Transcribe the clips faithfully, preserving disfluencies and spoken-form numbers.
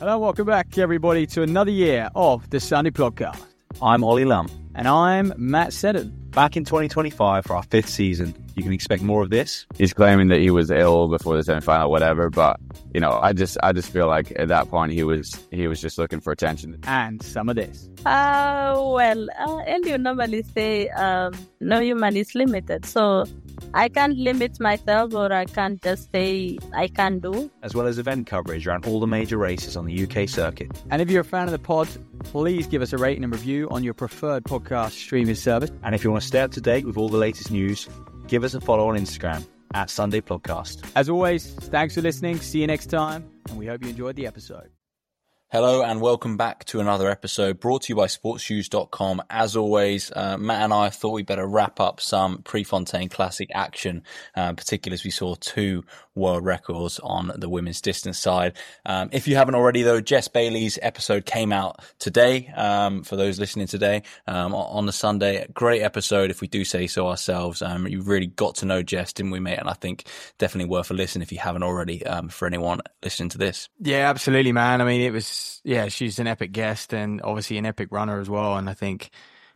Hello, welcome back, everybody, to another year of the Sunday Podcast. I'm Ollie Lum. And I'm Matt Seddon. Back in twenty twenty-five for our fifth season. You can expect more of this. He's claiming that he was ill before the semi-final, whatever. But, you know, I just I just feel like at that point he was he was just looking for attention. And some of this. Uh, well, uh, and you normally say um, no human is limited. So I can't limit myself, or I can't just say I can do. As well as event coverage around all the major races on the U K circuit. And if you're a fan of the pod, please give us a rating and review on your preferred podcast streaming service. And if you want to stay up to date with all the latest news, give us a follow on Instagram at Sunday Podcast. As always, thanks for listening. See you next time. And we hope you enjoyed the episode. Hello and welcome back to another episode brought to you by sports shoes dot com. As always, uh, Matt and I thought we'd better wrap up some Prefontaine Classic action, uh, particularly as we saw two world records on the women's distance side. Um, if you haven't already, though, Jess Bailey's episode came out today. Um, for those listening today, um, on the Sunday, great episode, if we do say so ourselves. Um, you really got to know Jess, didn't we, mate? And I think definitely worth a listen if you haven't already. Um, for anyone listening to this, yeah, absolutely, man. I mean, it was. Yeah, she's an epic guest and obviously an epic runner as well. And I think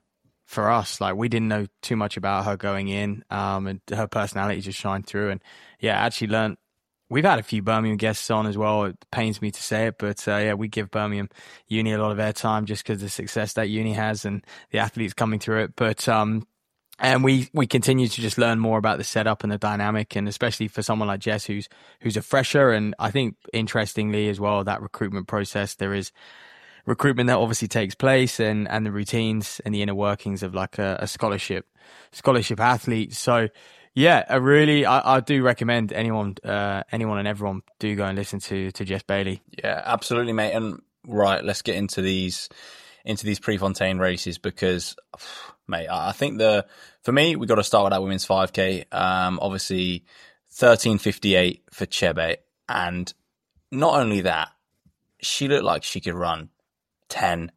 for us, like, we didn't know too much about her going in, um, and her personality just shined through. And yeah, actually learned. We've had a few Birmingham guests on as well. It pains me to say it, but uh, yeah, we give Birmingham Uni a lot of airtime just because of the success that Uni has and the athletes coming through it. But um, and we we continue to just learn more about the setup and the dynamic, and especially for someone like Jess, who's who's a fresher. And I think interestingly as well, that recruitment process, there is recruitment that obviously takes place, and and the routines and the inner workings of like a, a scholarship scholarship athlete. So yeah, I really I, I do recommend anyone uh, anyone and everyone do go and listen to to Jess Bailey. Yeah, absolutely, mate. And right, let's get into these into these Prefontaine races because, mate, I think the for me we got to start with that women's five K. Um, obviously, thirteen fifty-eight for Chebet, and not only that, she looked like she could run ten,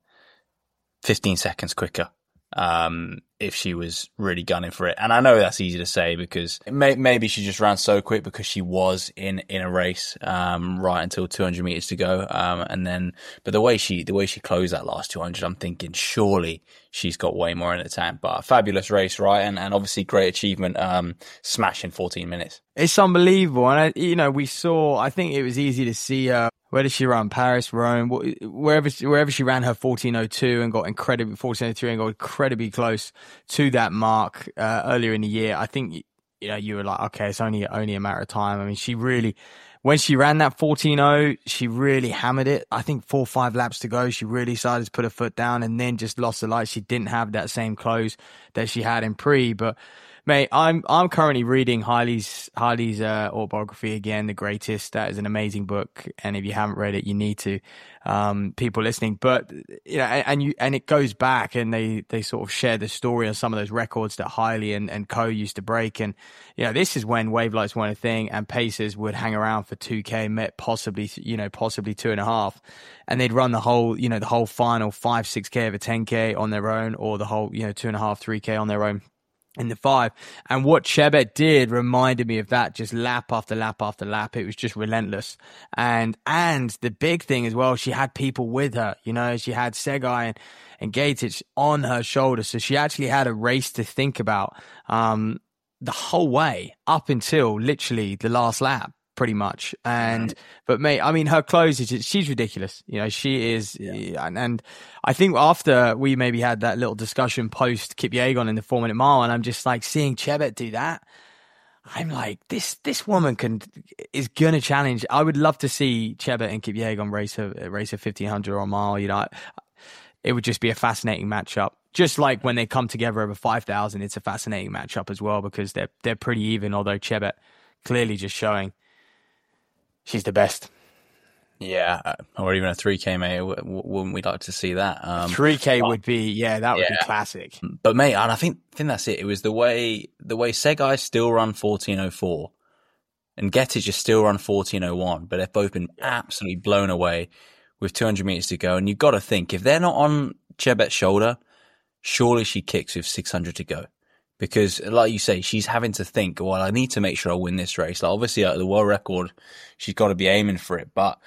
fifteen seconds quicker um, if she was really gunning for it. And I know that's easy to say because may, maybe she just ran so quick because she was in, in a race um, right until two hundred meters to go. Um, and then, but the way she the way she closed that last two hundred, I'm thinking surely she's got way more in the tank. But a fabulous race, right? And and obviously great achievement, um, smashing fourteen minutes. It's unbelievable. And, I, you know, we saw, I think it was easy to see her. Where did she run? Paris, Rome, wherever wherever she ran her fourteen oh two and got incredibly fourteen oh three and got incredibly close to that mark uh, earlier in the year. I think you know you were like, okay, it's only only a matter of time. I mean, she really, when she ran that fourteen oh, she really hammered it. I think four or five laps to go, she really started to put her foot down and then just lost the light. She didn't have that same close that she had in pre, but. Mate, I'm I'm currently reading Hailey's Hailey's uh, autobiography again, The Greatest. That is an amazing book, and if you haven't read it, you need to. Um, people listening, but you know, and, and you and it goes back, and they they sort of share the story of some of those records that Hailey and and Co used to break, and you know, this is when wave lights weren't a thing, and pacers would hang around for two K, possibly you know possibly two and a half, and they'd run the whole you know the whole final five six K of a ten K on their own, or the whole you know two and a half three K on their own. In the five. And what Chebet did reminded me of that, just lap after lap after lap. It was just relentless. And and the big thing as well, she had people with her. You know, she had Segai and, and Gatich on her shoulders. So she actually had a race to think about um, the whole way up until literally the last lap. Pretty much. And, but mate, I mean, her clothes, is just, she's ridiculous. You know, she is. Yeah. And, and I think after we maybe had that little discussion post Kipyegon in the four minute mile, and I'm just like seeing Chebet do that. I'm like, this, this woman can, is going to challenge. I would love to see Chebet and Kipyegon race a, race a fifteen hundred or a mile. You know, it would just be a fascinating matchup. Just like when they come together over five thousand, it's a fascinating matchup as well because they're, they're pretty even, although Chebet clearly just showing she's the best. Yeah, or even a three K, mate. Wouldn't we like to see that? Um, three K would be, yeah, that would yeah. be classic. But mate, and I think I think that's it. It was the way the way Segai still run fourteen oh four, and Getich just still run fourteen oh one. But they've both been absolutely blown away with two hundred meters to go. And you've got to think, if they're not on Chebet's shoulder, surely she kicks with six hundred to go. Because, like you say, she's having to think, well, I need to make sure I win this race. Like, obviously, at the world record, she's got to be aiming for it. But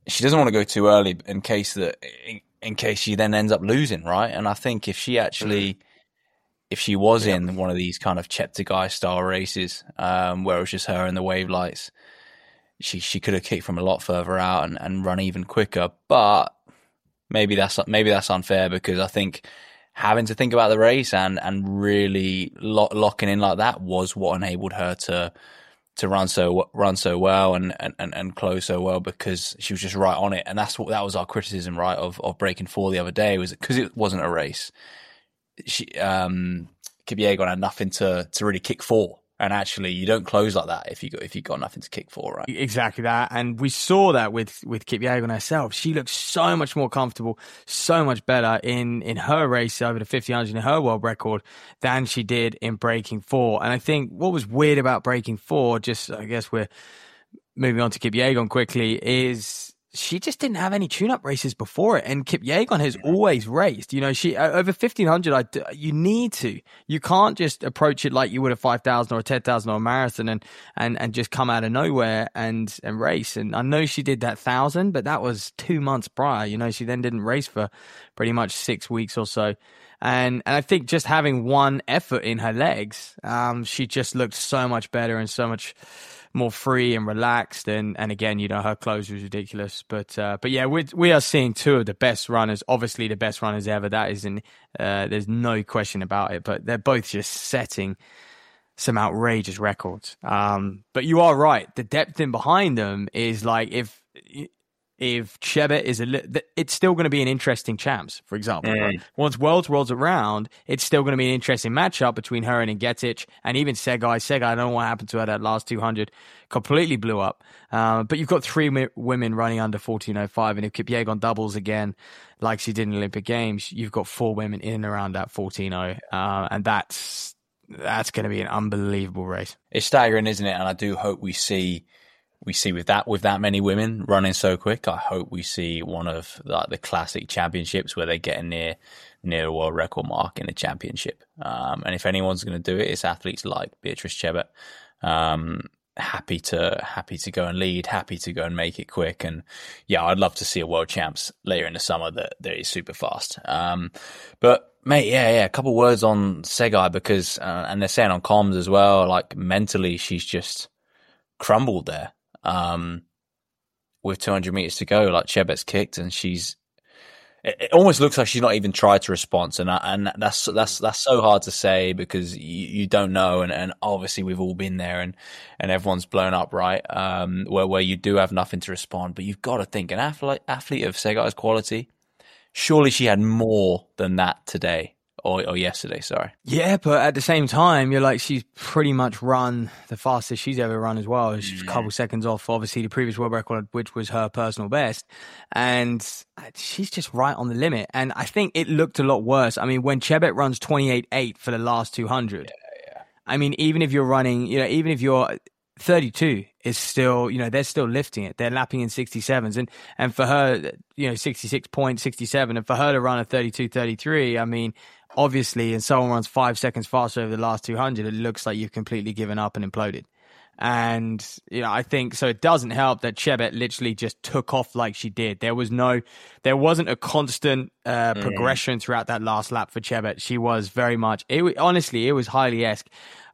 she doesn't want to go too early in case that in, in case she then ends up losing, right? And I think if she actually, mm-hmm. if she was yep. in one of these kind of Cheptegei style races, um, where it was just her and the wave lights, she she could have kicked from a lot further out and, and run even quicker. But maybe that's maybe that's unfair, because I think having to think about the race and and really lock, locking in like that was what enabled her to. to run so run so well and, and, and close so well, because she was just right on it. And that's what that was our criticism, right, of, of breaking four the other day, was because it wasn't a race. She um Kipyegon had nothing to, to really kick for. And actually, you don't close like that if you got if you got nothing to kick for, right? Exactly that, and we saw that with with Kipyegon herself. She looked so much more comfortable, so much better in in her race over the fifteen hundred in her world record than she did in breaking four. And I think what was weird about breaking four, just I guess we're moving on to Kipyegon quickly, is she just didn't have any tune-up races before it, and Kipyegon has always raced. You know, she over fifteen hundred. I, you need to. You can't just approach it like you would a five thousand or a ten thousand or a marathon, and and and just come out of nowhere and and race. And I know she did that thousand, but that was two months prior. You know, she then didn't race for pretty much six weeks or so. And and I think just having one effort in her legs, um, she just looked so much better and so much more free and relaxed, and and again, you know, her clothes was ridiculous, but uh, but yeah, we we are seeing two of the best runners, obviously the best runners ever. That is in, uh, there's no question about it. But they're both just setting some outrageous records. Um, but you are right, the depth in behind them is like if. If Chebet is a li- it's still going to be an interesting champs, for example. Mm. Right? Once Worlds rolls around, it's still going to be an interesting matchup between her and Ngetic, and even Segai. Segai, I don't know what happened to her that last two hundred, completely blew up. Uh, but you've got three mi- women running under fourteen oh five, and if Kipyegon doubles again, like she did in Olympic Games, you've got four women in and around that fourteen oh, uh, and that's that's going to be an unbelievable race. It's staggering, isn't it? And I do hope we see. We see with that with that many women running so quick, I hope we see one of the, the classic championships where they get near near a world record mark in a championship. Um, and if anyone's going to do it, it's athletes like Beatrice Chebet. Um, happy to happy to go and lead, happy to go and make it quick. And yeah, I'd love to see a world champs later in the summer that, that is super fast. Um, but mate, yeah, yeah, a couple words on Segai, because uh, and they're saying on comms as well, like mentally she's just crumbled there. Um, with two hundred meters to go, like Chebet's kicked, and she's, it, it almost looks like she's not even tried to respond. And, and that's, that's, that's so hard to say, because you, you don't know. And, and obviously we've all been there, and, and everyone's blown up, right? Um, where, where you do have nothing to respond, but you've got to think an athlete, athlete of Segai's quality, surely she had more than that today. Or, or yesterday, sorry. Yeah, but at the same time, you're like, she's pretty much run the fastest she's ever run as well. She's a couple seconds off, obviously, the previous world record, which was her personal best. And she's just right on the limit. And I think it looked a lot worse. I mean, when Chebet runs twenty-eight eight for the last two hundred, yeah, yeah. I mean, even if you're running, you know, even if you're thirty-two is still, you know, they're still lifting it. They're lapping in sixty-sevens. And, and for her, you know, sixty-six point six seven, and for her to run a thirty-two thirty-three, I mean, obviously, and someone runs five seconds faster over the last two hundred, it looks like you've completely given up and imploded. And, you know, I think, so it doesn't help that Chebet literally just took off like she did. There was no, there wasn't a constant uh, mm. progression throughout that last lap for Chebet. She was very much, it honestly, it was Haile-esque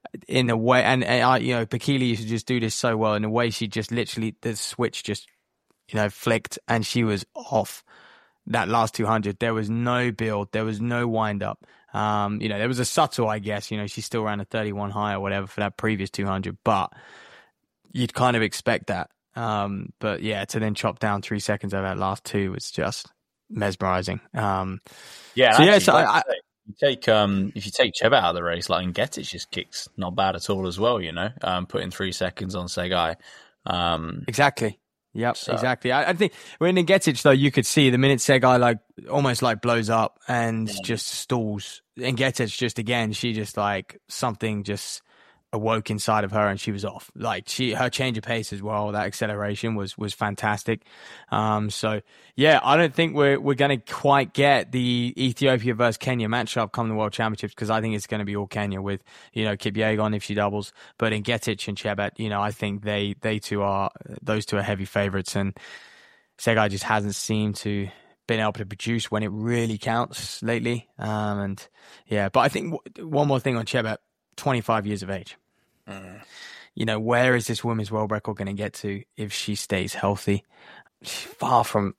in the way, and, and uh, you know, Bekele used to just do this so well in the way she just literally, the switch just, you know, flicked and she was off. That last two hundred, there was no build, there was no wind up. Um, you know, there was a subtle, I guess, you know, she still ran a thirty-one high or whatever for that previous two hundred, but you'd kind of expect that. Um, but yeah, to then chop down three seconds over that last two was just mesmerizing. Um, yeah, so actually, yeah, so like I, I you take um, if you take Chebet out of the race, like Ngetic just kicks not bad at all as well. You know, um, putting three seconds on Segai. Um, exactly. Yep, so. exactly. I, I think when Ngetic, though, you could see the minute Segai like almost like blows up and yeah. just stalls. Ngetic just again, she just like something just awoke inside of her and she was off. Like she, her change of pace as well, that acceleration was was fantastic. Um, so yeah, I don't think we're we're going to quite get the Ethiopia versus Kenya matchup come the World Championships, because I think it's going to be all Kenya with, you know, Kipyegon if she doubles, but Ngetic and Chebet, you know, I think they they two are those two are heavy favorites. And Tsegay just hasn't seemed to been able to produce when it really counts lately. Um, and yeah, but I think w- one more thing on Chebet, twenty-five years of age. Mm. You know, where is this women's world record going to get to if she stays healthy? She's far from,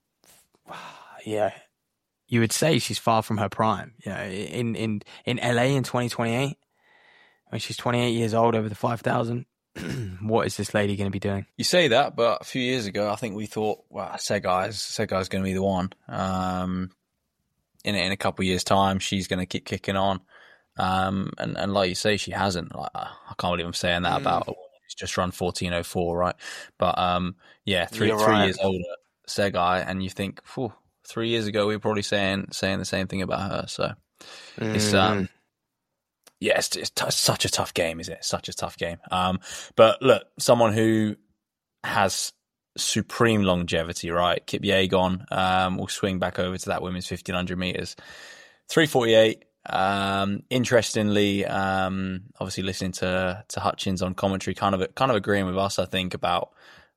yeah, you would say she's far from her prime. You know, in, in, in L A in twenty twenty-eight, when she's twenty-eight years old over the five thousand, what is this lady going to be doing? You say that, but a few years ago, I think we thought, well, Tsegay's Tsegay's going to be the one. Um, in in a couple of years' time, she's going to keep kicking on. Um, and, and like you say, she hasn't. Like, I can't believe I'm saying that mm. about a woman who's just run fourteen oh four, right? But um, yeah, three You're three right. years older, Tsegay, and you think, phew, three years ago we were probably saying saying the same thing about her. So mm. it's um. Yeah, it's, it's t- such a tough game, is it? Such a tough game. Um, but look, someone who has supreme longevity, right? Kip Yegon um, will swing back over to that women's fifteen hundred meters. three forty-eight. Um, interestingly, um, obviously listening to to Hutchins on commentary, kind of kind of agreeing with us, I think, about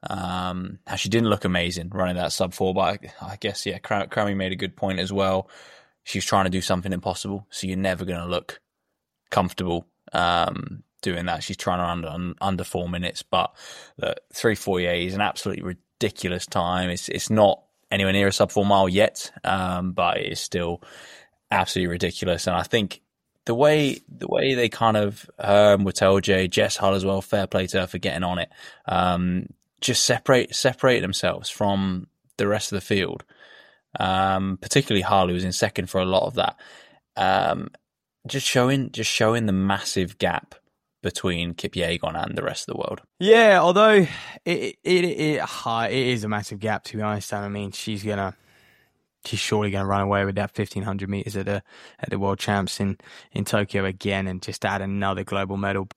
um, how she didn't look amazing running that sub four. But I, I guess, yeah, Crammy made a good point as well. She was trying to do something impossible, so you're never going to look comfortable um, doing that. She's trying to under un, under four minutes, but uh, three forty-eight is an absolutely ridiculous time. It's it's not anywhere near a sub four mile yet, um, but it is still absolutely ridiculous. And I think the way the way they kind of um, Witelje, Jess Hull as well, fair play to her for getting on it. Um, just separate separate themselves from the rest of the field. Um, particularly Hull, who was in second for a lot of that. Um, Just showing, just showing the massive gap between Kip Yegon and the rest of the world. Yeah, although it it it, it, it is a massive gap, to be honest. And I mean, she's gonna, she's surely gonna run away with that fifteen hundred meters at the at the World Champs in in Tokyo again, and just add another global medal.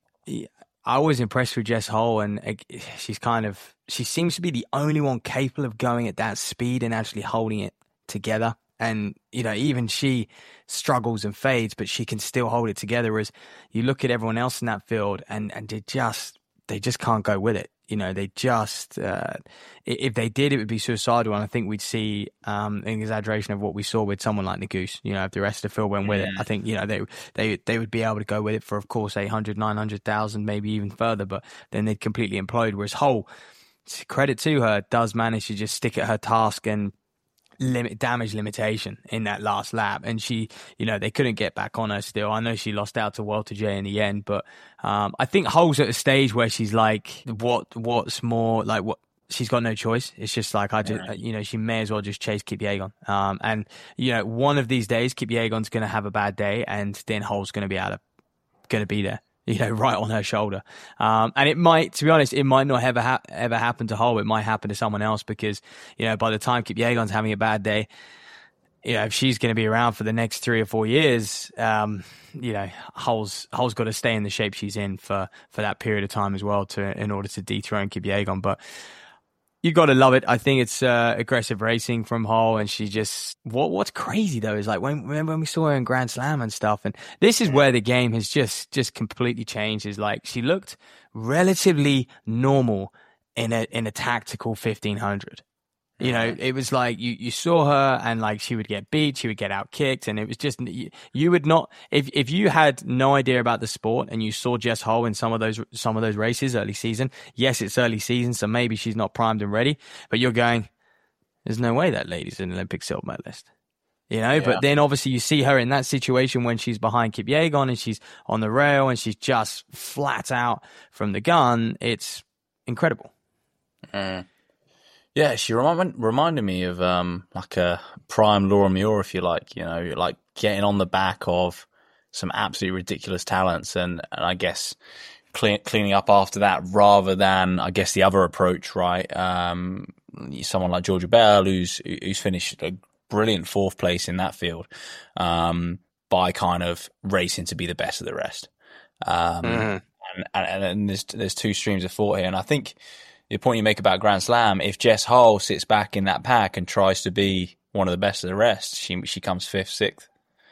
I was impressed with Jess Hull, and she's kind of, she seems to be the only one capable of going at that speed and actually holding it together. And, you know, even she struggles and fades, but she can still hold it together. Whereas you look at everyone else in that field and, and they just, they just can't go with it. You know, they just, uh, if they did, it would be suicidal. And I think we'd see um, an exaggeration of what we saw with someone like Nagus. You know, if the rest of the field went with yeah. it, I think, you know, they, they, they would be able to go with it for, of course, eight hundred, nine hundred thousand, maybe even further, but then they'd completely implode. Whereas Hull, credit to her, does manage to just stick at her task and limit damage limitation in that last lap, and she, you know, they couldn't get back on her still. I know she lost out to Witelje in the end, but um, I think Hull's at a stage where she's like, what, what's more like what? She's got no choice. It's just like I just, yeah. you know, she may as well just chase Kip Yegon. Um, and you know, one of these days, Kip Yegon's going to have a bad day, and then Hull's going to be out of, going to be there. You know, right on her shoulder. Um, and it might, to be honest, it might not ever, ha- ever happen to Hull. It might happen to someone else because, you know, by the time Kip Yegon's having a bad day, you know, if she's going to be around for the next three or four years, um, you know, Hull's, Hull's got to stay in the shape she's in for, for that period of time as well to, in order to dethrone Kip Yegon. But you got to love it. I think it's uh, aggressive racing from Hull, and she just, what what's crazy though is like when when we saw her in Grand Slam and stuff, and this is where the game has just just completely changed. Is like she looked relatively normal in a in a tactical fifteen hundred. You know, it was like you, you saw her and like she would get beat, she would get out kicked, and it was just, you, you would not, if if you had no idea about the sport and you saw Jess Hull in some of those some of those races early season, yes, it's early season, so maybe she's not primed and ready, but you're going, there's no way that lady's an Olympic silver medalist. You know, yeah. But then obviously you see her in that situation when she's behind Kip Yegon and she's on the rail and she's just flat out from the gun. It's incredible. Mm. Yeah, she remind, reminded me of um, like a prime Laura Muir, if you like, you know, like getting on the back of some absolutely ridiculous talents and, and I guess clean, cleaning up after that rather than, I guess, the other approach, right? Um, someone like Georgia Bell, who's who's finished a brilliant fourth place in that field um, by kind of racing to be the best of the rest. Um, mm. and, and, and there's, there's two streams of thought here, and I think the point you make about Grand Slam, if Jess Hull sits back in that pack and tries to be one of the best of the rest, she she comes fifth, sixth,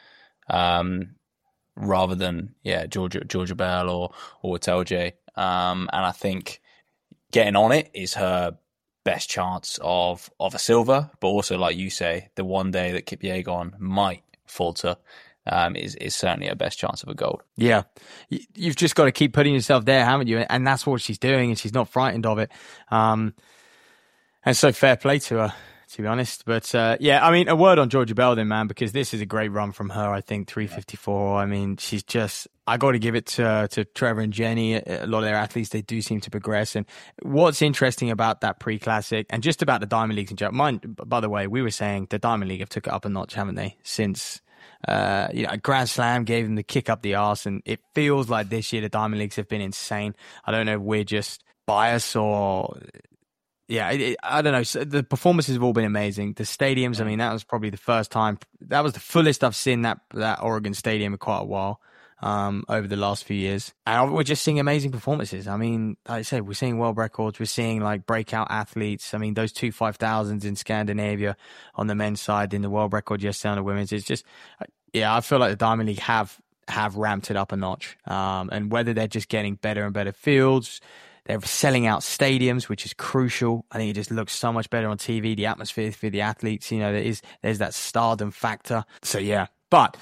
um, rather than yeah Georgia Georgia Bell or or Witelje. Um, and I think getting on it is her best chance of of a silver, but also, like you say, the one day that Kipyegon might falter um, is is certainly a best chance of a gold. Yeah, you've just got to keep putting yourself there, haven't you? And that's what she's doing, and she's not frightened of it. Um, and so fair play to her, to be honest. But uh, yeah, I mean, a word on Georgia Bell then, man, because this is a great run from her. I think three fifty-four. I mean, she's just. I got to give it to to Trevor and Jenny. A lot of their athletes, they do seem to progress. And what's interesting about that pre-classic and just about the Diamond Leagues in general. Mind, by the way, we were saying the Diamond League have took it up a notch, haven't they? Since uh, you know, Grand Slam gave them the kick up the arse, and it feels like this year the Diamond Leagues have been insane. I don't know if we're just biased or. Yeah, it, it, I don't know. So the performances have all been amazing. The stadiums, I mean, that was probably the first time. That was the fullest I've seen that that Oregon Stadium in quite a while. Um, over the last few years. And we're just seeing amazing performances. I mean, like I said, we're seeing world records. We're seeing like breakout athletes. I mean, those two five thousands in Scandinavia on the men's side, in the world record yesterday on the women's. It's just, yeah, I feel like the Diamond League have, have ramped it up a notch. Um, and whether they're just getting better and better fields, they're selling out stadiums, which is crucial. I think it just looks so much better on T V. The atmosphere for the athletes, you know, there is, there's that stardom factor. So yeah, but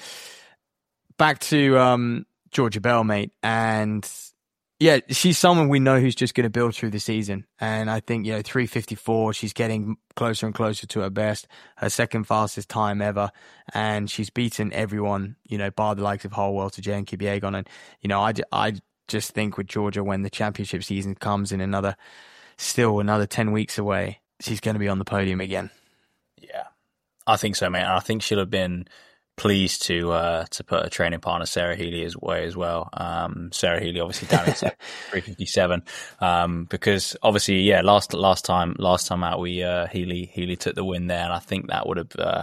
back to um, Georgia Bell, mate. And yeah, she's someone we know who's just going to build through the season. And I think, you know, three fifty-four, she's getting closer and closer to her best, her second fastest time ever. And she's beaten everyone, you know, bar the likes of Holwell to Jane Kipyegon. And, you know, I, I just think with Georgia, when the championship season comes in another, still another ten weeks away, she's going to be on the podium again. Yeah, I think so, mate. I think she'll have been pleased to uh, to put a training partner, Sarah Healy, as way as well. Um, Sarah Healy obviously down at three fifty-seven um, because obviously, yeah, last last time last time out, we uh, Healy Healy took the win there, and I think that would have. Uh,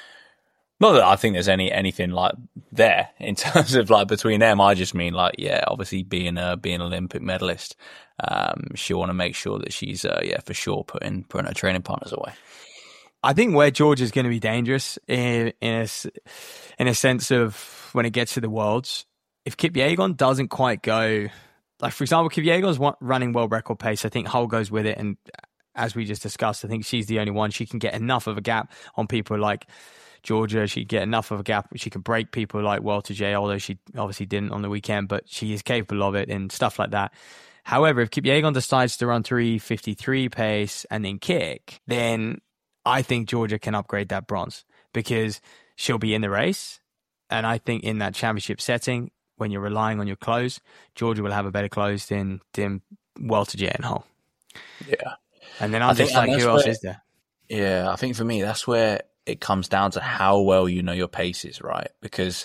not that I think there's any anything like there in terms of like between them. I just mean like, yeah, obviously being a being an Olympic medalist, um, she'll want to make sure that she's uh, yeah for sure putting putting her training partners away. I think where Georgia's going to be dangerous in, in, a, in a sense of when it gets to the Worlds, if Kipyegon doesn't quite go, like for example, Kipyegon's running world record pace, I think Hull goes with it. And as we just discussed, I think she's the only one. She can get enough of a gap on people like Georgia. She can get enough of a gap. She can break people like Welter J, although she obviously didn't on the weekend, but she is capable of it and stuff like that. However, if Kipyegon decides to run three fifty-three pace and then kick, then I think Georgia can upgrade that bronze because she'll be in the race. And I think in that championship setting, when you're relying on your close, Georgia will have a better close than, than Welter J and Hull. Yeah. And then I'm just like, who else is there? Yeah, I think for me, that's where it comes down to how well you know your paces, right? Because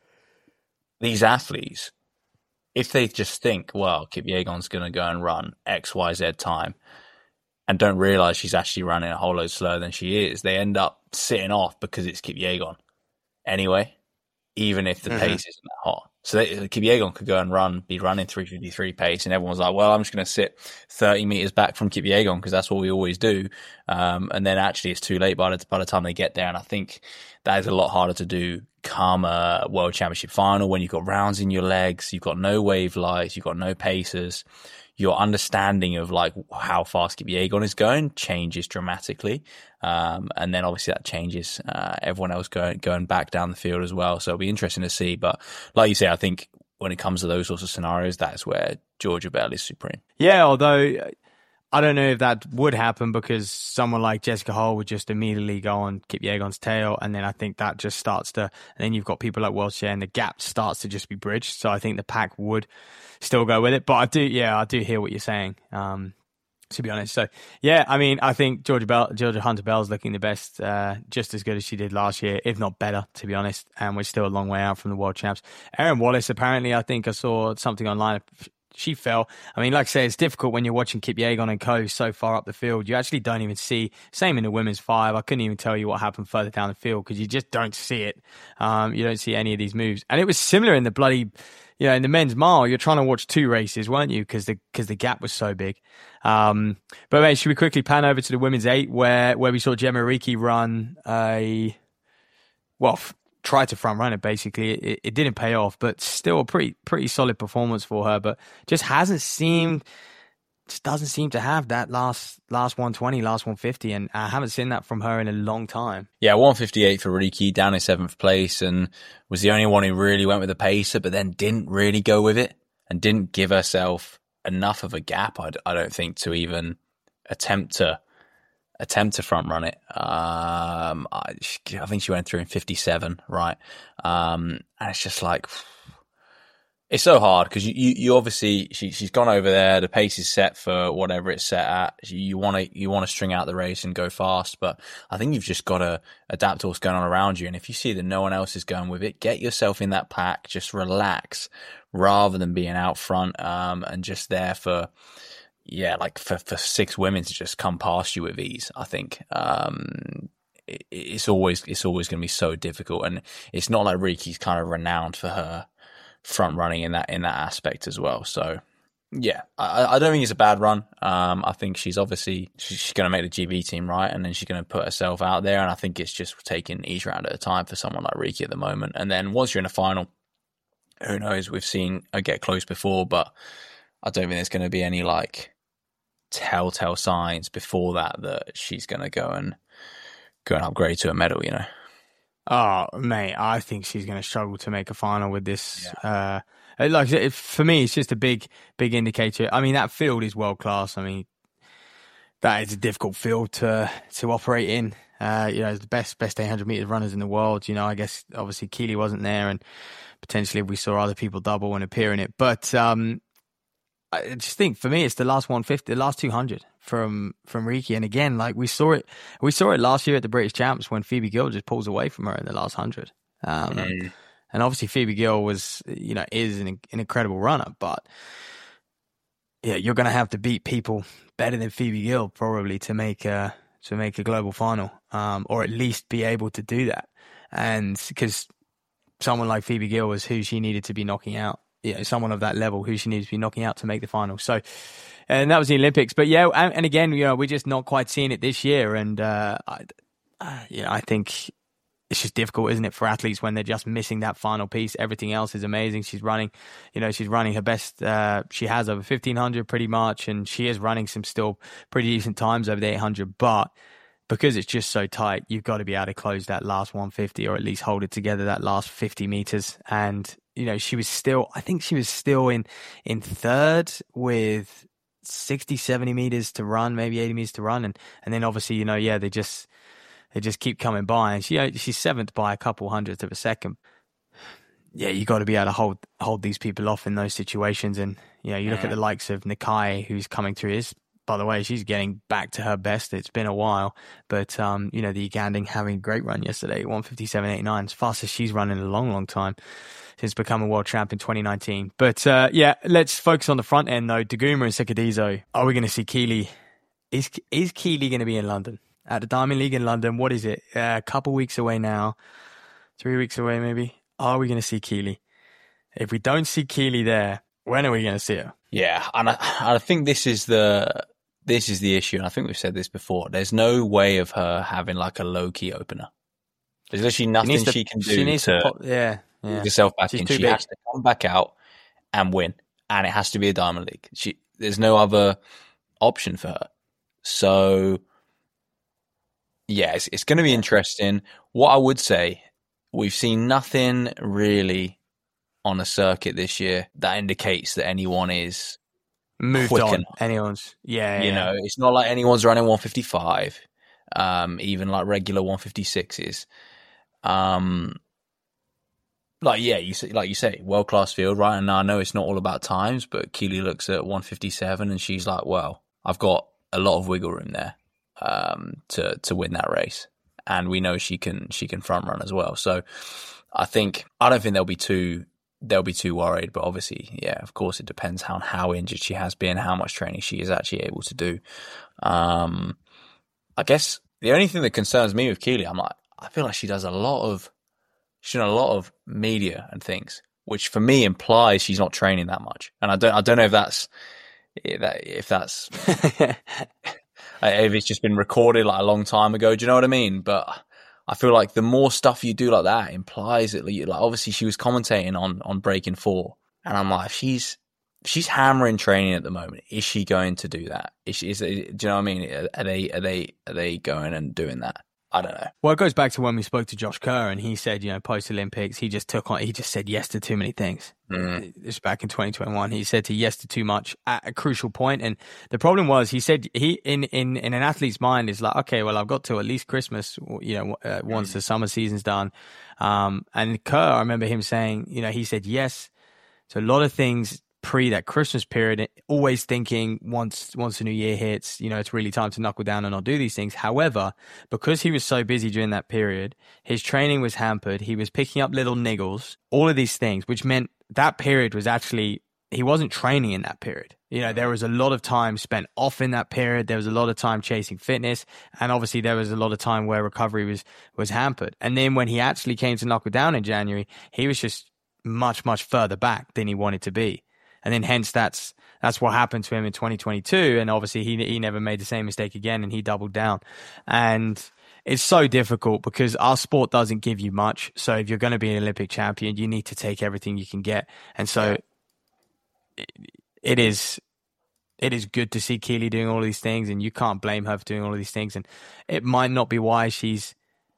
these athletes, if they just think, well, Kipyegon's going to go and run X, Y, Z time, and don't realize she's actually running a whole load slower than she is, they end up sitting off because it's Kipyegon anyway, even if the mm-hmm. pace isn't that hot. So they, Kipyegon could go and run, be running three fifty-three pace, and everyone's like, well, I'm just going to sit thirty meters back from Kipyegon because that's what we always do. Um, and then actually it's too late by the, by the time they get there. And I think that is a lot harder to do come a World Championship final when you've got rounds in your legs, you've got no wave lights, you've got no pacers. Your understanding of like how fast Kipyegon is going changes dramatically. Um, and then obviously that changes, uh, everyone else going, going back down the field as well. So it'll be interesting to see. But like you say, I think when it comes to those sorts of scenarios, that's where Georgia Bell is supreme. Yeah. Although I don't know if that would happen because someone like Jessica Hull would just immediately go on Kipyegon's tail. And then I think that just starts to, and then you've got people like Welsh and the gap starts to just be bridged. So I think the pack would still go with it. But I do, yeah, I do hear what you're saying, um, to be honest. So yeah, I mean, I think Georgia Bell, Georgia Hunter Bell's looking the best, uh, just as good as she did last year, if not better, to be honest. And we're still a long way out from the world champs. Erin Wallace, apparently, I think I saw something online. She fell. I mean, like I say, it's difficult when you're watching Kipyegon and co so far up the field. You actually don't even see, same in the women's five. I couldn't even tell you what happened further down the field because you just don't see it. Um, you don't see any of these moves. And it was similar in the bloody, you know, in the men's mile. You're trying to watch two races, weren't you? Because the, because the gap was so big. Um, but mate, should we quickly pan over to the women's eight where, where we saw Gemma Riki run a, well, f- tried to front run it basically. It, it didn't pay off, but still a pretty pretty solid performance for her. But just hasn't seemed just doesn't seem to have that last last one twenty, last one fifty, and I haven't seen that from her in a long time. Yeah, one fifty-eight for Riki, down in seventh place, and was the only one who really went with the pacer, but then didn't really go with it and didn't give herself enough of a gap, I, I don't think, to even attempt to attempt to front run it. Um, I, I think she went through in fifty-seven, right? Um, and it's just like, it's so hard because you, you, you obviously, she, she's gone over there. The pace is set for whatever it's set at. You want to, you want to string out the race and go fast, but I think you've just got to adapt to what's going on around you. And if you see that no one else is going with it, get yourself in that pack, just relax rather than being out front, um, and just there for, yeah, like for, for six women to just come past you with ease. I think, um, it, it's always, it's always going to be so difficult. And it's not like Riki's kind of renowned for her front running in that in that aspect as well. So yeah, I, I don't think it's a bad run. Um, I think she's obviously she's, she's going to make the G B team, right, and then she's going to put herself out there. And I think it's just taking each round at a time for someone like Riki at the moment. And then once you're in a final, who knows? We've seen her get close before, but I don't think there's going to be any like telltale signs before that that she's going to go and go and upgrade to a medal. You know. Oh, mate, I think she's going to struggle to make a final with this. Yeah. Uh, like it, for me, it's just a big, big indicator. I mean, that field is world class. I mean, that is a difficult field to to operate in. Uh, you know, it's the best best eight hundred meter runners in the world. You know, I guess obviously Keely wasn't there, and potentially we saw other people double and appear in it. But um, I just think for me, it's the last one fifty, the last two hundred from from Riki. And again, like we saw it, we saw it last year at the British Champs when Phoebe Gill just pulls away from her in the last hundred. Um, mm. And obviously Phoebe Gill was, you know, is an, an incredible runner, but yeah, you're going to have to beat people better than Phoebe Gill probably to make a to make a global final, um, or at least be able to do that. And because someone like Phoebe Gill was who she needed to be knocking out. You know, someone of that level who she needs to be knocking out to make the final. So, and that was the Olympics. But yeah, and, and again, you know, we're just not quite seeing it this year. And, uh, I, uh, you know, I think it's just difficult, isn't it, for athletes when they're just missing that final piece. Everything else is amazing. She's running, you know, she's running her best, uh, she has over fifteen hundred pretty much. And she is running some still pretty decent times over the eight hundred. But because it's just so tight, you've got to be able to close that last one fifty or at least hold it together that last fifty meters. And, you know, she was still, I think she was still in, in third with sixty, seventy meters to run, maybe eighty meters to run. And, and then obviously, you know, yeah, they just, they just keep coming by, and she, she's seventh by a couple hundredths of a second. Yeah, you got to be able to hold, hold these people off in those situations. And, you know, you look at the likes of Nakai, who's coming through his, by the way, she's getting back to her best. It's been a while, but, um, you know, the Ugandan having a great run yesterday, one fifty-seven eighty-nine, as fast as she's run in a long, long time since becoming world champ in twenty nineteen. But, uh, yeah, let's focus on the front end though. Daguma and Sekadizo. Are we going to see Keely? Is, is Keely going to be in London at the Diamond League in London? What is it? Uh, a couple weeks away now, three weeks away, maybe. Are we going to see Keely? If we don't see Keely there, when are we going to see her? Yeah. And I, I think this is the, This is the issue, and I think we've said this before. There's no way of her having like a low-key opener. There's literally nothing she, to, she can do she needs to, to pop, yeah, yeah. get herself back She's in. too She big. has to come back out and win, and it has to be a Diamond League. She, there's no other option for her. So, yeah, it's, it's going to be interesting. What I would say, we've seen nothing really on a circuit this year that indicates that anyone is moved quick on. enough. Anyone's, yeah, You yeah. know, it's not like anyone's running one fifty-five, um, even like regular one fifty-sixes. Um, like, yeah, you say, like you say, world class field, right? And I know it's not all about times, but Keely looks at one fifty-seven and she's like, well, I've got a lot of wiggle room there, um, to, to win that race. And we know she can, she can front run as well. So I think, I don't think they'll be too, they'll be too worried, but obviously, yeah, of course it depends how, how injured she has been, how much training she is actually able to do. Um, I guess the only thing that concerns me with Keely, I'm like, I feel like she does a lot of, she's done a lot of media and things, which for me implies she's not training that much. And I don't, I don't know if that's, if that's, if it's just been recorded like a long time ago. Do you know what I mean? But I feel like the more stuff you do like that implies that, like, obviously she was commentating on, on Breaking Four. And I'm like, if she's, she's hammering training at the moment. Is she going to do that? Is she? Is it, do you know what I mean? Are they? Are they? Are they going and doing that? I don't know. Well, it goes back to when we spoke to Josh Kerr, and he said, you know, post Olympics, he just took on, he just said yes to too many things. Mm. This was back in twenty twenty-one. He said to yes to too much at a crucial point, and the problem was, he said he in in in an athlete's mind is like, okay, well, I've got to at least Christmas, you know, uh, once mm. the summer season's done. Um, and Kerr, I remember him saying, you know, he said yes to a lot of things pre that Christmas period, always thinking once once the new year hits, you know, it's really time to knuckle down and not do these things. However, because he was so busy during that period, his training was hampered. He was picking up little niggles, all of these things, which meant that period was actually, he wasn't training in that period. You know, there was a lot of time spent off in that period. There was a lot of time chasing fitness. And obviously there was a lot of time where recovery was, was hampered. And then when he actually came to knuckle down in January, he was just much, much further back than he wanted to be. And then hence that's that's what happened to him in twenty twenty-two. And obviously he he never made the same mistake again, and he doubled down. And it's so difficult because our sport doesn't give you much. So if you're going to be an Olympic champion, you need to take everything you can get. And so it, it is it is good to see Keely doing all these things, and you can't blame her for doing all of these things. And it might not be why she's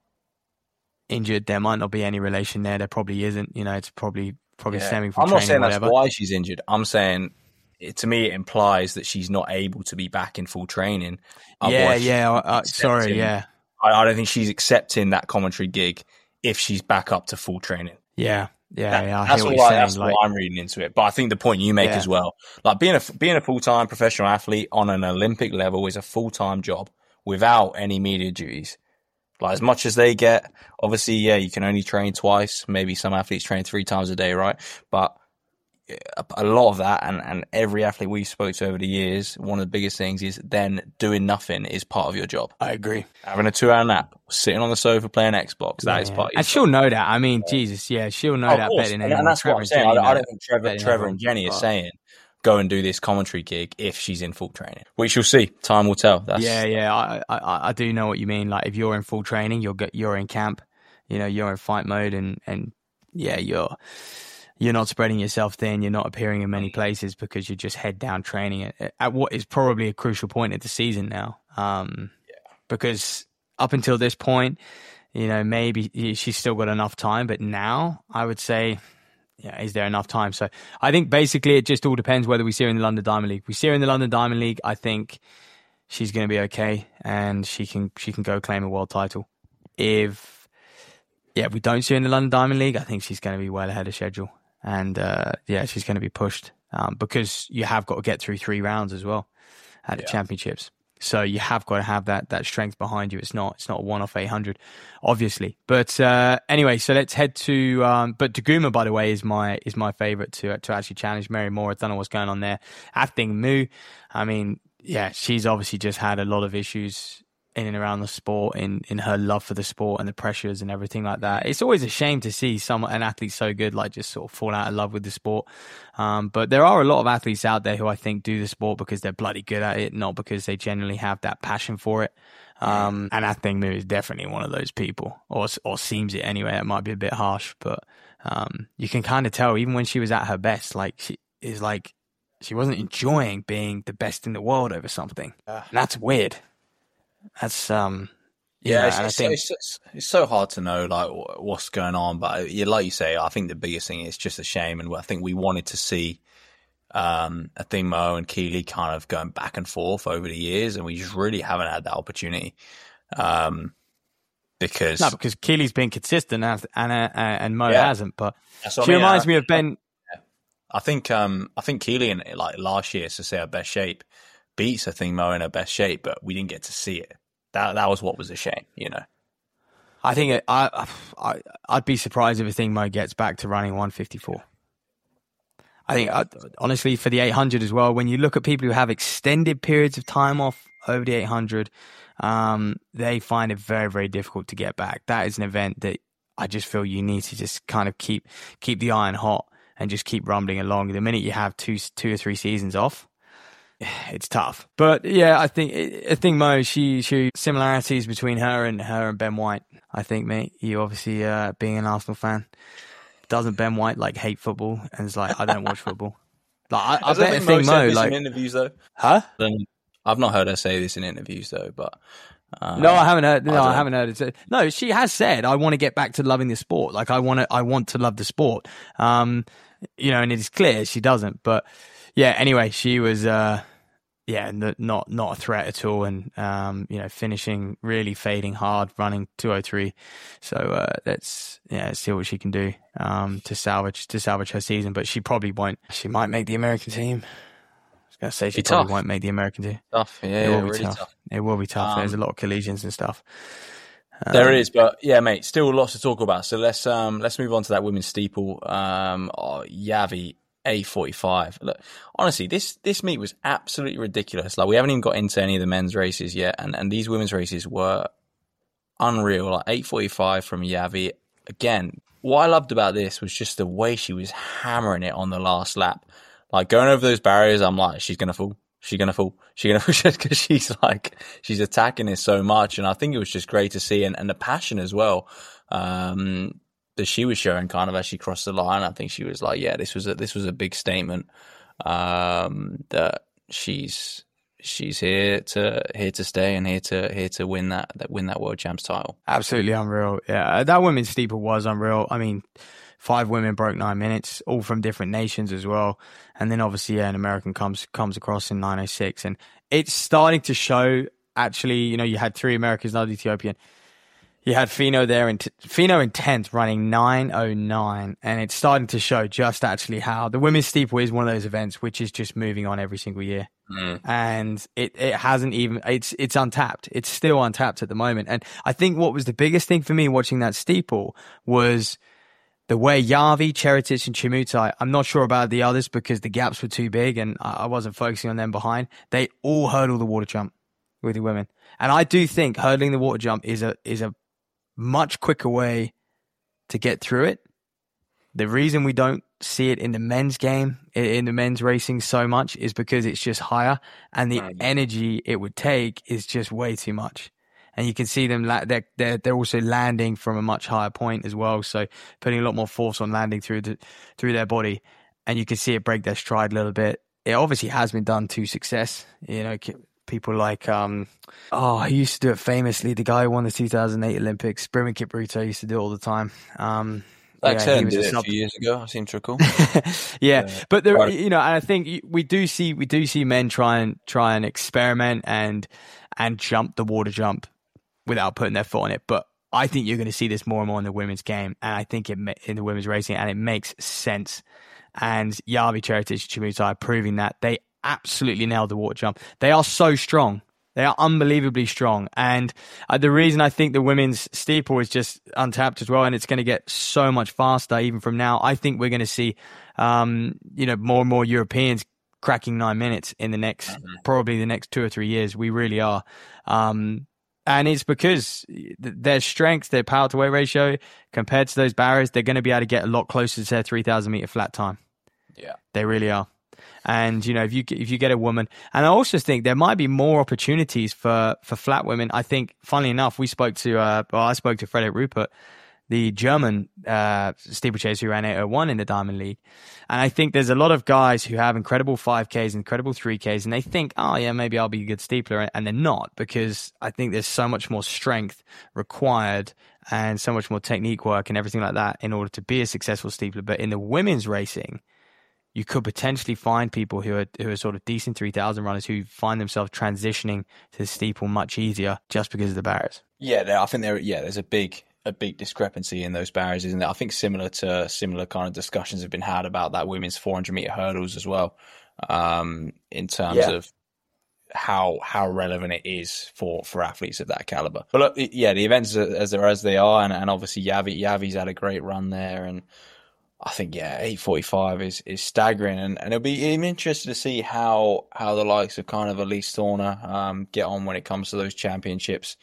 injured. There might not be any relation there. There probably isn't. You know, it's probably Probably yeah. stemming from I'm not training saying or that's whatever. why she's injured. I'm saying, it, to me, it implies that she's not able to be back in full training. Yeah, yeah. Uh, sorry, yeah. I, I don't think she's accepting that commentary gig if she's back up to full training. Yeah, yeah, that, yeah. I that's hear what, what, I, saying, that's like, what I'm reading into it. But I think the point you make yeah. as well, like being a being a full time professional athlete on an Olympic level is a full time job without any media duties. Like, as much as they get, obviously, yeah, you can only train twice. Maybe some athletes train three times a day, right? But a lot of that, and, and every athlete we've spoke to over the years, one of the biggest things is then doing nothing is part of your job. I agree. Having a two-hour nap, sitting on the sofa playing Xbox, that yeah, is yeah. part of your And job. she'll know that. I mean, yeah. Jesus, yeah, she'll know oh, that better than anyone. And, and that's Trevor what I'm saying. I, I don't think Trevor, Trevor everyone. and Jenny are oh. saying, go and do this commentary gig if she's in full training. We shall see. Time will tell. That's, yeah, yeah, I, I I do know what you mean. Like, if you're in full training, you're you're in camp, you know, you're in fight mode, and, and yeah, you're you're not spreading yourself thin. You're not appearing in many places because you're just head down training at, at what is probably a crucial point of the season now. Um, yeah. Because up until this point, you know, maybe she's still got enough time, but now I would say, yeah, is there enough time? So I think basically it just all depends whether we see her in the London Diamond League. If we see her in the London Diamond League, I think she's going to be okay, and she can she can go claim a world title. If yeah, if we don't see her in the London Diamond League, I think she's going to be well ahead of schedule, and uh, yeah, she's going to be pushed um, because you have got to get through three rounds as well at yeah. the championships. So you have got to have that that strength behind you. It's not it's not a one off eight hundred, obviously. But uh, anyway, so let's head to. Um, but Daguma, by the way, is my is my favourite to to actually challenge Mary Moore. I don't know what's going on there. Athing Mu, I mean, yeah, she's obviously just had a lot of issues in and around the sport, in in her love for the sport and the pressures and everything like that. It's always a shame to see someone, an athlete so good, like just sort of fall out of love with the sport. Um, but there are a lot of athletes out there who I think do the sport because they're bloody good at it, not because they generally have that passion for it. Um, and Athing Mu is definitely one of those people, or or seems it anyway. It might be a bit harsh, but um, you can kind of tell even when she was at her best, like she is like she wasn't enjoying being the best in the world over something. And that's weird. That's um yeah, know, it's, and I it's, think, it's, it's, it's so hard to know like what's going on, but yeah, like you say, I think the biggest thing is just a shame, and I think we wanted to see um Athing Mu and Keely kind of going back and forth over the years, and we just really haven't had that opportunity. Um, because no, because Keely's been consistent and and, uh, and Mo yeah. hasn't, but she I mean. reminds I, me of Ben. I think um I think Keely in like last year, to say her best shape, beats Athing Mu in her best shape, but we didn't get to see it. That that was what was a shame, you know. I think it, I I I'd be surprised if Athing Mu gets back to running one fifty-four. I think I, honestly for the eight hundred as well, when you look at people who have extended periods of time off over the eight hundred, um, they find it very very difficult to get back. That is an event that I just feel you need to just kind of keep keep the iron hot and just keep rumbling along. The minute you have two two or three seasons off, it's tough. But yeah, I think I think Mo, she she similarities between her and her and Ben White. I think, mate, you obviously uh, being an Arsenal fan, doesn't Ben White like hate football and is like, I don't watch football. Like, I, I Has bet think think Mo said Mo, this like, in interviews though. huh? Um, I've not heard her say this in interviews though, but uh, No, I haven't heard. No, I I, haven't heard it. So- No, she has said, "I want to get back to loving the sport. Like, I want to, I want to love the sport." Um, you know, and it is clear she doesn't. But yeah, anyway, she was, uh, yeah, n- not not a threat at all, and um, you know, finishing really fading hard, running two oh three. So uh, let's yeah, let's see what she can do um to salvage to salvage her season. But she probably won't. She might make the American team. I was gonna say she Be probably tough. won't make the American team. tough. Yeah, It yeah, will be really tough. tough. It will be tough. There's a Um, lot of collisions and stuff. There Um, is, but yeah, mate, still lots to talk about. So let's um let's move on to that women's steeple. Um, oh, Yavi eight forty-five. Look, honestly, this this meet was absolutely ridiculous. Like we haven't even got into any of the men's races yet, and and these women's races were unreal. Like eight forty-five from Yavi. Again, what I loved about this was just the way she was hammering it on the last lap. Like going over those barriers, I'm like, she's gonna fall. She's gonna fall. She's gonna fall just because she's like she's attacking it so much, and I think it was just great to see, and, and the passion as well um, that she was showing kind of as she crossed the line. I think she was like, yeah, this was a this was a big statement um, that she's she's here to here to stay and here to here to win that that win that world champs title. Absolutely unreal. Yeah, that women's steeple was unreal. I mean, five women broke nine minutes, all from different nations as well. And then obviously, yeah, an American comes comes across in nine oh six, and it's starting to show. Actually, you know, you had three Americans, another Ethiopian. You had Fino there, in t- Fino in tenth, running nine oh nine, and it's starting to show just actually how the women's steeple is one of those events which is just moving on every single year. Mm. And it, it hasn't even, it's, it's untapped. It's still untapped at the moment. And I think what was the biggest thing for me watching that steeple was the way Yavi, Cheritic, and Chimutai, I'm not sure about the others because the gaps were too big and I wasn't focusing on them behind. They all hurdle the water jump with the women. And I do think hurdling the water jump is a, is a much quicker way to get through it. The reason we don't see it in the men's game, in the men's racing so much is because it's just higher and the energy it would take is just way too much. And you can see them, they're, they're, they're also landing from a much higher point as well. So putting a lot more force on landing through the, through their body. And you can see it break their stride a little bit. It obviously has been done to success. You know, people like, um, oh, he used to do it famously. The guy who won the two thousand eight Olympics, Brimon Kipruto, used to do it all the time. Um, Lex yeah, Hearn did a it sub- a few years ago. I seem to recall. yeah, Yeah. but there, Right. you know, and I think we do see we do see men try and try and experiment and and jump the water jump without putting their foot on it. But I think you're going to see this more and more in the women's game, and I think it in the women's racing, and it makes sense. And Yavi, Cheritic, Chimutai are proving that they absolutely nailed the water jump. They are so strong. They are unbelievably strong. And uh, the reason I think the women's steeple is just untapped as well, and it's going to get so much faster even from now, I think we're going to see, um, you know, more and more Europeans cracking nine minutes in the next, mm-hmm. probably the next two or three years. We really are. Um, and it's because their strength, their power to weight ratio compared to those barriers, they're going to be able to get a lot closer to their three thousand meter flat time. Yeah. They really are. And, you know, if you if you get a woman, and I also think there might be more opportunities for, for flat women. I think, funnily enough, we spoke to, uh, well, I spoke to Frederick Rupert, the German uh, steeplechaser who ran eight oh one in the Diamond League. And I think there's a lot of guys who have incredible five Ks, incredible three Ks, and they think, oh, yeah, maybe I'll be a good steepler. And they're not, because I think there's so much more strength required and so much more technique work and everything like that in order to be a successful steepler. But in the women's racing, you could potentially find people who are who are sort of decent three thousand runners who find themselves transitioning to the steeple much easier just because of the barriers. Yeah, I think there. Yeah, there's a big a big discrepancy in those barriers, isn't there? I think similar to similar kind of discussions have been had about that women's four hundred meter hurdles as well, um, in terms yeah. of how how relevant it is for, for athletes of that caliber. But look, yeah, the events as they're as they are, and, and obviously Yavi Yavi's had a great run there, and I think, yeah, eight forty-five is, is staggering, and, and it'll be I'm interested to see how, how the likes of kind of Elise Thorner um, get on when it comes to those championships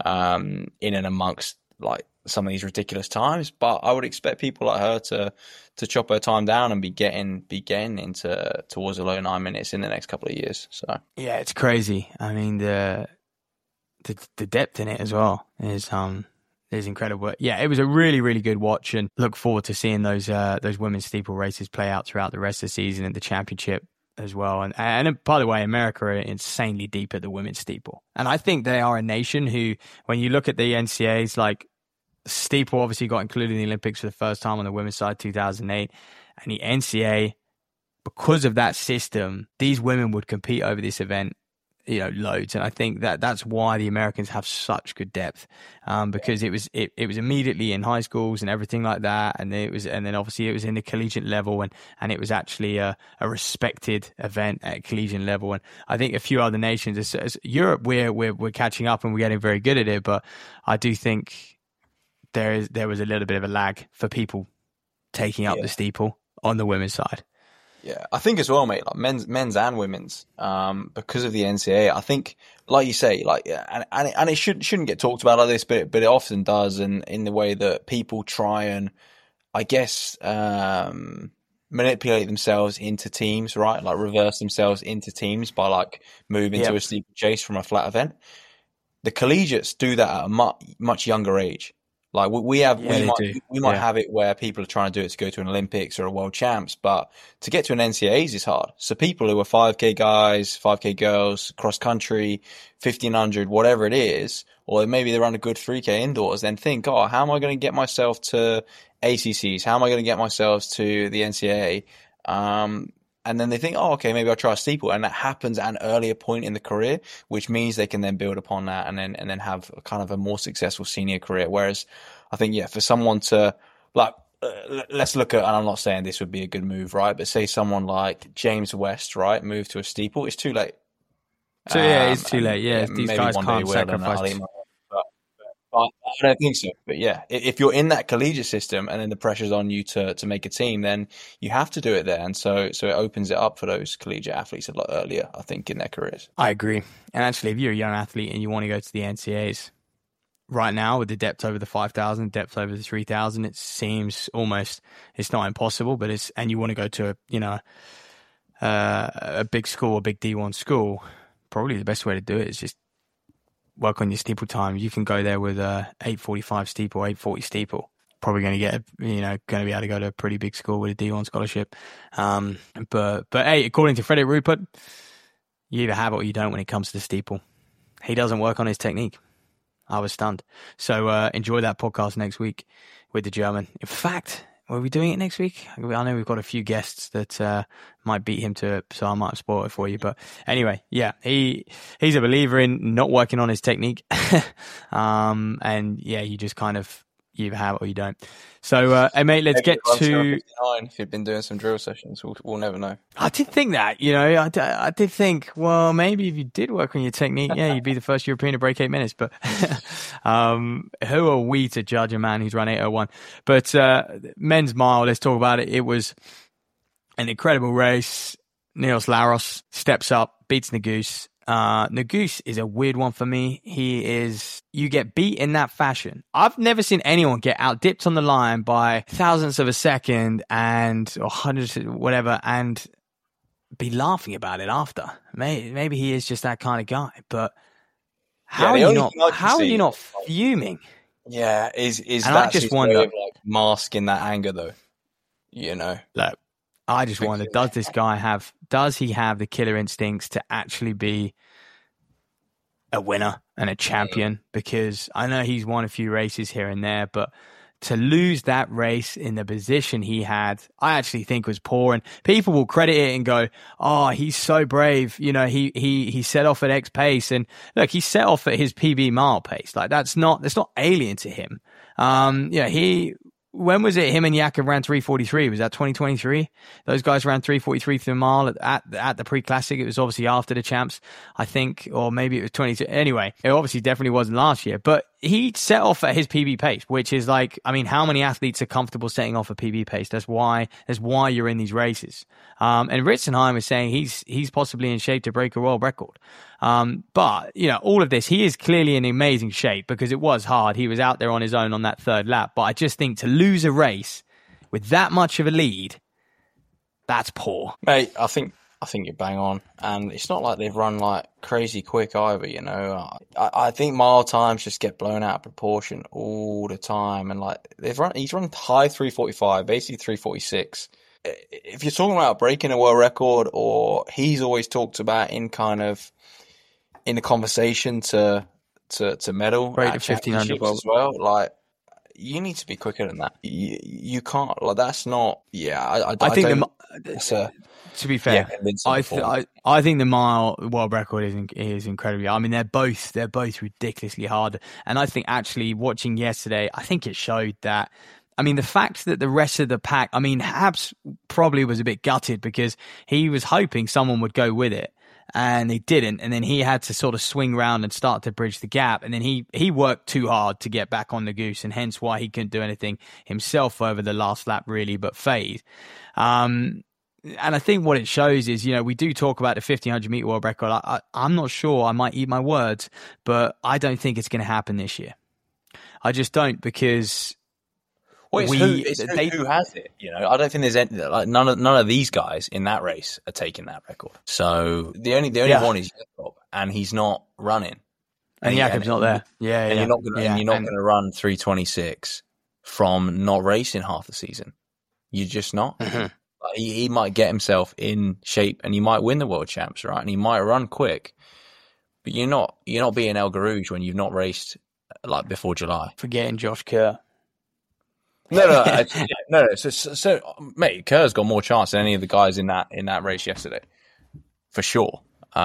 um, in and amongst like some of these ridiculous times. But I would expect people like her to to chop her time down and be getting be getting into towards the low nine minutes in the next couple of years. So yeah, it's crazy. I mean the the, the depth in it as well is um It's incredible. Yeah, it was a really, really good watch, and look forward to seeing those uh, those women's steeple races play out throughout the rest of the season and the championship as well. And and by the way, America are insanely deep at the women's steeple, and I think they are a nation who, when you look at the N C A As, like steeple obviously got included in the Olympics for the first time on the women's side, two thousand eight, and the N C A A, because of that system, these women would compete over this event, you know, loads. And I think that that's why the Americans have such good depth, um, because it was it, it was immediately in high schools and everything like that, and it was and then obviously it was in the collegiate level, and and it was actually a, a respected event at collegiate level. And I think a few other nations, as, as Europe, we're we're we're catching up and we're getting very good at it, but I do think there is there was a little bit of a lag for people taking up yeah. the steeple on the women's side. Yeah, I think as well, mate, like men's, men's and women's, um, because of the N C A A, I think, like you say, like, and, and, it, and it should, shouldn't get talked about like this, but, but it often does. And in the way that people try and, I guess, um, manipulate themselves into teams, right? Like reverse themselves into teams by like moving Yep. to a steeplechase from a flat event. The collegiates do that at a much, much younger age. Like we, we have, Yeah, we they might, do. we might Yeah. have it where people are trying to do it to go to an Olympics or a World Champs, but to get to an N C A As is hard. So people who are five K guys, five K girls, cross country, fifteen hundred, whatever it is, or maybe they run a good three K indoors, then think, oh, how am I going to get myself to A C Cs? How am I going to get myself to the N C A A? Um, and then they think, oh, okay, maybe I'll try a steeple. And that happens at an earlier point in the career, which means they can then build upon that and then, and then have kind of a more successful senior career. Whereas I think, yeah, for someone to, like, uh, let's look at, and I'm not saying this would be a good move, right? But say someone like James West, right, move to a steeple, it's too late. So yeah, Um, it's too and, late. Yeah, yeah, these maybe guys one day can't will, and sacrifice. I'll eat my words, But, but I don't think so. But yeah, i- if you're in that collegiate system and then the pressure's on you to to make a team, then you have to do it there. And so so it opens it up for those collegiate athletes a lot earlier, I think, in their careers. I agree. And actually, if you're a young athlete and you want to go to the N C A As, right now with the depth over the five thousand, depth over the three thousand, it seems almost, it's not impossible, but it's, and you want to go to a, you know, uh, a big school, a big D one school, probably the best way to do it is just work on your steeple time. You can go there with a eight forty-five steeple, eight forty steeple. Probably going to get, you know, going to be able to go to a pretty big school with a D one scholarship. Um, but, but hey, according to Frederick Rupert, you either have it or you don't when it comes to the steeple. He doesn't work on his technique. I was stunned. So uh, enjoy that podcast next week with the German. In fact, are we doing it next week? I know we've got a few guests that uh, might beat him to it, so I might have spoiled it for you. But anyway, yeah, he he's a believer in not working on his technique. um, and yeah, you just kind of, you either have it or you don't. So, uh, hey mate, let's get to... If you've been doing some drill sessions, we'll, we'll never know. I did think that, you know, I, d- I did think, well, maybe if you did work on your technique, yeah, you'd be the first European to break eight minutes. But um, who are we to judge a man who's run eight oh one? But uh, men's mile, let's talk about it. It was an incredible race. Niels Laros steps up, beats Nagus. Uh, Nagus is a weird one for me. He is, you get beat in that fashion. I've never seen anyone get out dipped on the line by thousandths of a second and, or hundreds, whatever, and be laughing about it after. Maybe, maybe he is just that kind of guy, but how Yeah, the are you only not, thing I can how are see- you not fuming? Yeah, is is And I that just his wonder- way of like masking that anger though? You know, Look, I just Thank wonder, you. does this guy have, does he have the killer instincts to actually be a winner and a champion? Because I know he's won a few races here and there, but to lose that race in the position he had, I actually think was poor. And people will credit it and go, oh, he's so brave. You know, he, he, he set off at X pace, and look, he set off at his P B mile pace. Like that's not, that's not alien to him. Um, yeah, he, when was it him and Yakov ran three forty-three? Was that twenty twenty-three? Those guys ran three forty-three through the mile at, at, at the pre-classic. It was obviously after the champs, I think, or maybe it was twenty-two. Anyway, it obviously definitely wasn't last year, but he set off at his P B pace, which is like, I mean, how many athletes are comfortable setting off a P B pace? That's why, that's why you're in these races. Um, and Ritzenheim is saying he's, he's possibly in shape to break a world record. Um, but, you know, all of this, he is clearly in amazing shape because it was hard. He was out there on his own on that third lap. But I just think to lose a race with that much of a lead, that's poor. mate. I think I think you're bang on, and it's not like they've run like crazy quick either. You know, I, I think mile times just get blown out of proportion all the time, and like they've run, he's run high three forty-five, basically three forty-six. If you're talking about breaking a world record, or he's always talked about in kind of in the conversation to to to medal Break at the fifteen hundred championships as well, like. You need to be quicker than that. You, you can't. Like that's not. Yeah, I, I, I think I the, it's a, to be fair, yeah, I, th- I I think the mile world record is in, is incredibly. I mean, they're both they're both ridiculously hard, and I think actually watching yesterday, I think it showed that. I mean, the fact that the rest of the pack. I mean, Habs probably was a bit gutted because he was hoping someone would go with it. And they didn't, and then he had to sort of swing round and start to bridge the gap, and then he, he worked too hard to get back on the goose, and hence why he couldn't do anything himself over the last lap, really, but fade. Um, and I think what it shows is, you know, we do talk about the fifteen hundred meter world record. I, I, I'm not sure, I might eat my words, but I don't think it's going to happen this year. I just don't, because... Well, it's, we, who, it's they, who, who has it. You know, I don't think there's any, like none of none of these guys in that race are taking that record. So the only the only yeah. one is Jakob, and he's not running. And, and Jakob's not there. Yeah, and yeah. you're not gonna, yeah. and you're not going to run three twenty-six from not racing half the season. You're just not. Mm-hmm. Like, he, he might get himself in shape, and he might win the world champs, right? And he might run quick, but you're not. You're not being El Garouge when you've not raced like before July. Forgetting Josh Kerr. No, no, I, no, no. So, so, so, mate, Kerr's got more chance than any of the guys in that in that race yesterday, for sure.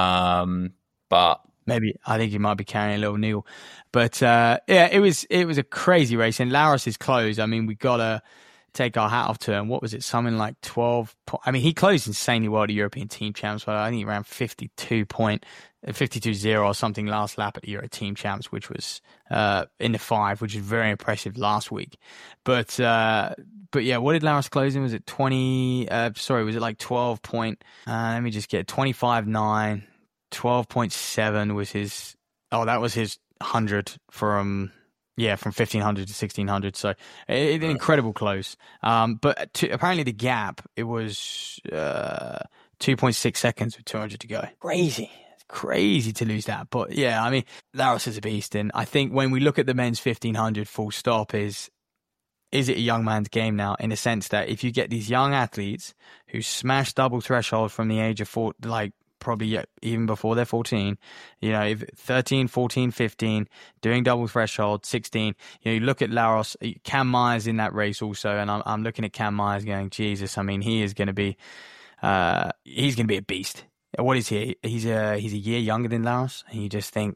Um, but maybe I think he might be carrying a little Neil, but uh, yeah, it was it was a crazy race. And Laros' close. I mean, we gotta take our hat off to him. What was it? Something like twelve. Po- I mean, he closed insanely well at European Team Champs. But I think he ran fifty-two point. fifty-two zero or something last lap at the Euro Team Champs, which was uh, in the five, which is very impressive last week. But uh, but yeah, what did Laros close in? Was it twenty? Uh, sorry, was it like twelve point? Uh, let me just get twenty-five nine. twelve point seven was his. Oh, that was his hundred from. Yeah, from fifteen hundred to sixteen hundred. So it, an incredible close. Um, but to, apparently the gap, it was uh, two point six seconds with two hundred to go. Crazy. Crazy to lose that. But yeah, I mean, Laros is a beast. And I think when we look at the men's fifteen hundred full stop, is is it a young man's game now, in a sense that if you get these young athletes who smash double threshold from the age of four, like probably even before they're fourteen, you know, if thirteen, fourteen, fifteen, doing double threshold, sixteen, you know, you look at Laros, Cam Myers in that race also, and I'm, I'm looking at Cam Myers going, Jesus, I mean, he is going to be, uh, he's going to be a beast. What is he? He's a he's a year younger than Laros, and you just think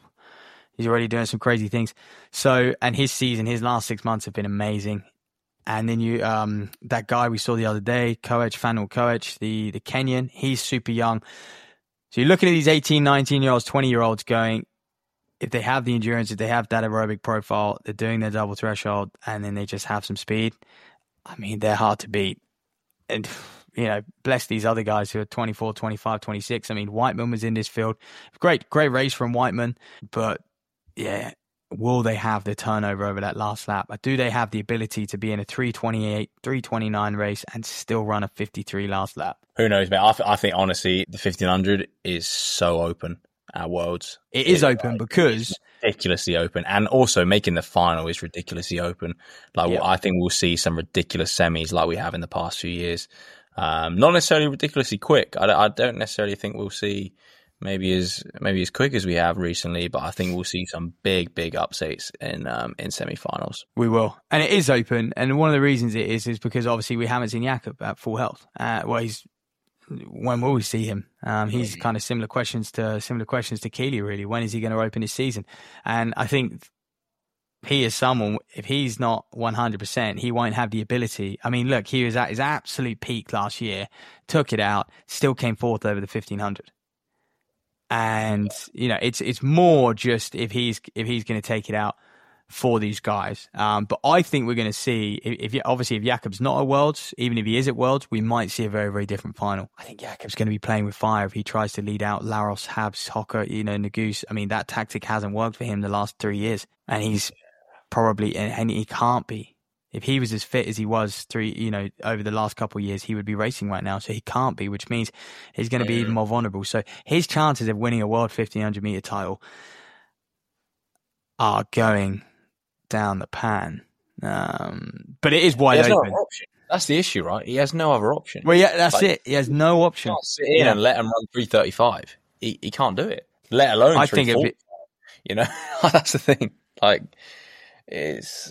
he's already doing some crazy things. So, and his season, his last six months have been amazing. And then you, um, that guy we saw the other day, Koech, Fanuel Koech, the the Kenyan, he's super young. So you're looking at these eighteen, nineteen year olds, twenty year olds going, if they have the endurance, if they have that aerobic profile, they're doing their double threshold, and then they just have some speed. I mean, they're hard to beat. And you know, bless these other guys who are twenty-four, twenty-five, twenty-six. I mean, Whiteman was in this field. Great, great race from Whiteman. But, yeah, will they have the turnover over that last lap? Do they have the ability to be in a three twenty-eight, three twenty-nine race and still run a fifty-three last lap? Who knows, mate? I, th- I think, honestly, the fifteen hundred is so open at Worlds. It is it, open like, because... ridiculously open. And also making the final is ridiculously open. Like, yep. I think we'll see some ridiculous semis like we have in the past few years. Um, not necessarily ridiculously quick. I, I don't necessarily think we'll see maybe as maybe as quick as we have recently, but I think we'll see some big, big upsets in um, in semi-finals. We will, and it is open. And one of the reasons it is is because obviously we haven't seen Jakob at full health. Uh, well, he's when will we see him? Um, he's kind of similar questions to similar questions to Keely. Really, when is he going to open his season? And I think. He is someone, if he's not one hundred percent, he won't have the ability. I mean, look, he was at his absolute peak last year, took it out, still came fourth over the fifteen hundred. And, you know, it's it's more just if he's if he's going to take it out for these guys. Um, but I think we're going to see, if, if obviously if Jakob's not at Worlds, even if he is at Worlds, we might see a very, very different final. I think Jakob's going to be playing with fire if he tries to lead out Laros, Habs, Hocker, you know, Nagus. I mean, that tactic hasn't worked for him the last three years. And he's... Probably, and he can't be. If he was as fit as he was three, you know, over the last couple of years, he would be racing right now. So he can't be, which means he's going to be even more vulnerable. So his chances of winning a world fifteen hundred meter title are going down the pan. Um, but it is wide There's open. No option. That's the issue, right? He has no other option. Well, yeah, that's like, it. He has no option. He can't sit in yeah. and let him run three thirty-five. He he can't do it. Let alone I three forty. think it. You know, that's the thing. Like, it's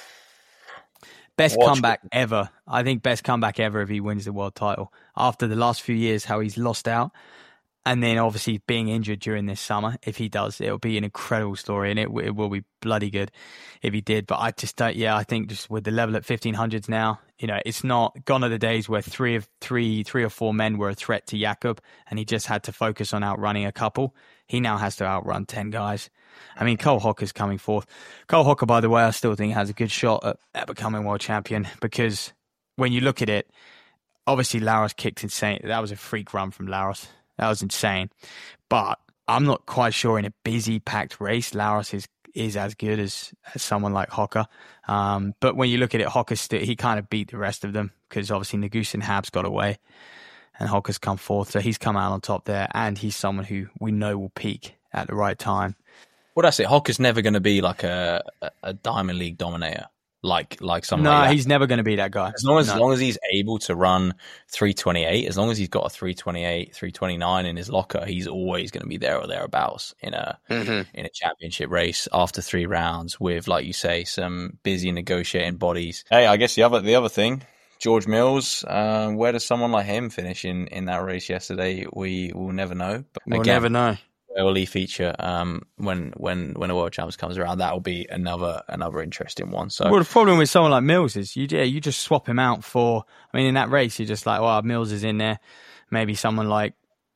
best watch comeback it. ever. I think best comeback ever if he wins the world title after the last few years, how he's lost out. And then obviously being injured during this summer, if he does, it'll be an incredible story, and it, it will be bloody good if he did. But I just don't, yeah, I think just with the level at fifteen hundreds now, you know, it's not gone are the days where three of three, three or four men were a threat to Jakob, and he just had to focus on outrunning a couple. He now has to outrun ten guys. I mean, Cole Hocker's coming fourth. Cole Hocker, by the way, I still think has a good shot at, at becoming world champion, because when you look at it, obviously Laros kicked insane. That was a freak run from Laros. That was insane. But I'm not quite sure in a busy, packed race, Laros is is as good as, as someone like Hocker. Um, but when you look at it, Hocker, st- he kind of beat the rest of them, because obviously Nagus and Habs got away and Hocker's come fourth. So he's come out on top there, and he's someone who we know will peak at the right time. Well, that's it. Hocker's never going to be like a, a, a Diamond League dominator. Like like someone No, like that. he's never going to be that guy. As long as, no. as long as he's able to run three twenty-eight, as long as he's got a three twenty-eight, three twenty-nine in his locker, he's always going to be there or thereabouts in a mm-hmm. in a championship race after three rounds with, like you say, some busy negotiating bodies. Hey, I guess the other the other thing, George Mills, uh, where does someone like him finish in, in that race yesterday? We will never know. But we'll again, never know. Where will he feature um, when when when a World Champs comes around? That will be another another interesting one. So, well, the problem with someone like Mills is you yeah, you just swap him out for. I mean, in that race, you're just like, well, Mills is in there. Maybe someone like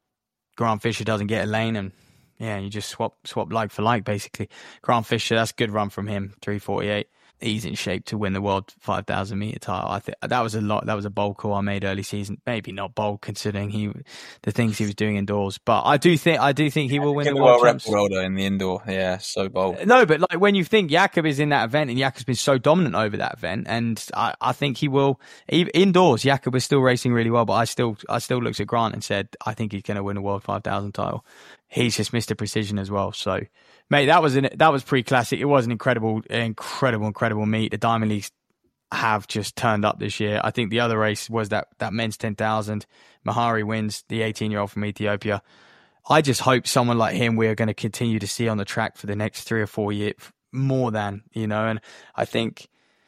Grant Fisher doesn't get a lane, and yeah, you just swap swap like for like basically. Grant Fisher, that's a good run from him, three forty-eight. He's in shape to win the world five thousand meter title. I think that was a lot. That was a bold call I made early season. Maybe not bold considering he, the things he was doing indoors. But I do think I do think he will win in the the world world champs. world in the indoor. Yeah, so bold. No, but like when you think Jakob is in that event, and Jakob's been so dominant over that event, and I, I think he will even indoors. Jakob is still racing really well, but I still I still looked at Grant and said I think he's going to win the world five thousand title. He's just Mister Precision as well. So, mate, that was an, that was pretty classic. It was an incredible, incredible, incredible meet. The Diamond Leagues have just turned up this year. I think the other race was that that men's ten thousand. Mahari wins, the eighteen-year-old from Ethiopia. I just hope someone like him we're going to continue to see on the track for the next three or four years, more than, you know. And I think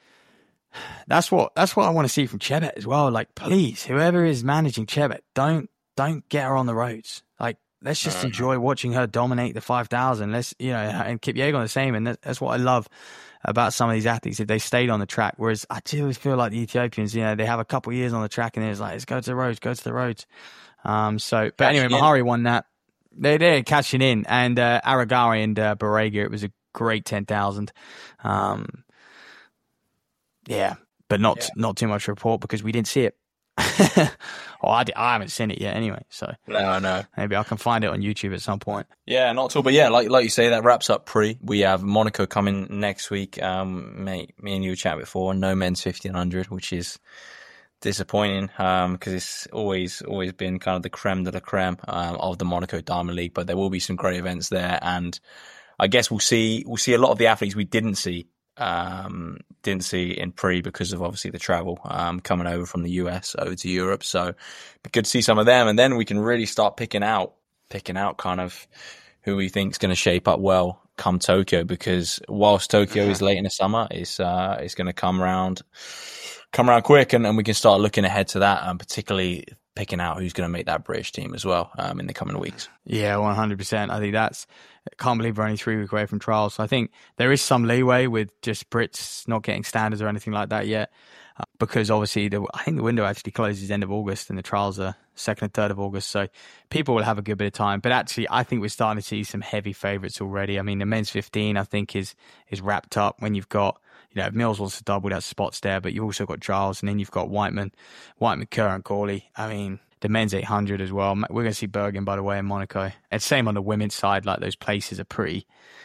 that's what that's what I want to see from Chebet as well. Like, please, whoever is managing Chebet, don't don't get her on the roads. Like, let's just uh-huh. enjoy watching her dominate the five thousand. Let's, you know, and Kipyegon the same. And that, that's what I love about some of these athletes, if they stayed on the track. Whereas I do feel like the Ethiopians, you know, they have a couple of years on the track and then it's like, let's go to the roads, go to the roads. Um, so, but Catching anyway, Mahari in. won that. They, they're catching in. And uh, Aragari and uh, Barega, it was a great ten thousand. Um, yeah, but not yeah. not too much to report because we didn't see it. well, I, I haven't seen it yet anyway, so no, I know. Maybe I can find it on YouTube at some point. Yeah, not at all. But yeah, like like you say, that wraps up pre. We have Monaco coming next week. Um, mate, me and you chatted before. No men's fifteen hundred, which is disappointing um, because it's always always been kind of the creme de la creme um, of the Monaco Diamond League. But there will be some great events there, and I guess we'll see we'll see a lot of the athletes we didn't see. Um, didn't see in pre because of obviously the travel um, coming over from the U S over to Europe. So be good to see some of them, and then we can really start picking out picking out kind of who we think is going to shape up well come Tokyo. Because whilst Tokyo is late in the summer, it's uh, it's going to come around come around quick, and, and we can start looking ahead to that, and particularly picking out who's going to make that British team as well um, in the coming weeks. Yeah, one hundred percent. I think that's. I can't believe we're only three weeks away from trials. So I think there is some leeway with just Brits not getting standards or anything like that yet, uh, because obviously the, I think the window actually closes end of August and the trials are second and third of August. So people will have a good bit of time. But actually, I think we're starting to see some heavy favourites already. I mean, the men's fifteen, I think, is is wrapped up when you've got, you know, Mills wants to double, that spots there, but you've also got Giles, and then you've got Whiteman, Whiteman, Kerr and Corley. I mean, the men's eight hundred as well. We're going to see Bergen, by the way, in Monaco. And same on the women's side, like those places are pretty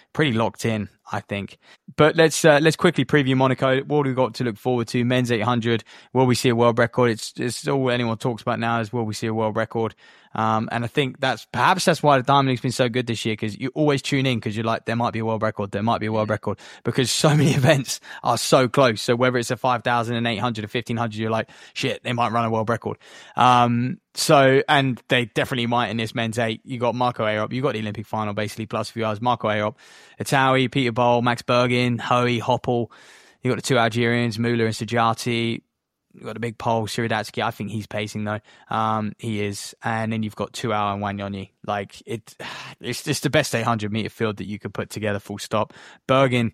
pretty locked in, I think. But let's uh, let's quickly preview Monaco. What have we got to look forward to? Men's eight hundred. Will we see a world record? It's, it's all anyone talks about now is will we see a world record? Um, and I think that's perhaps that's why the Diamond League's been so good this year, because you always tune in because you're like, there might be a world record, there might be a world record, because so many events are so close. So whether it's a five thousand, an eight hundred, a fifteen hundred, you're like, shit, they might run a world record. Um, so, and they definitely might in this men's eight. You got Marco Arop, you got the Olympic final basically, plus a few hours. Marco Arop, Itaui, Peter Bol, Max Bergin, Hoey, Hoppel. You got the two Algerians, Mula and Sajati. You've got a big pole, Siridatsky. I think he's pacing though. Um, he is. And then you've got Tuao and Wanyonyi. Like it, it's just the best eight hundred meter field that you could put together, full stop. Bergin,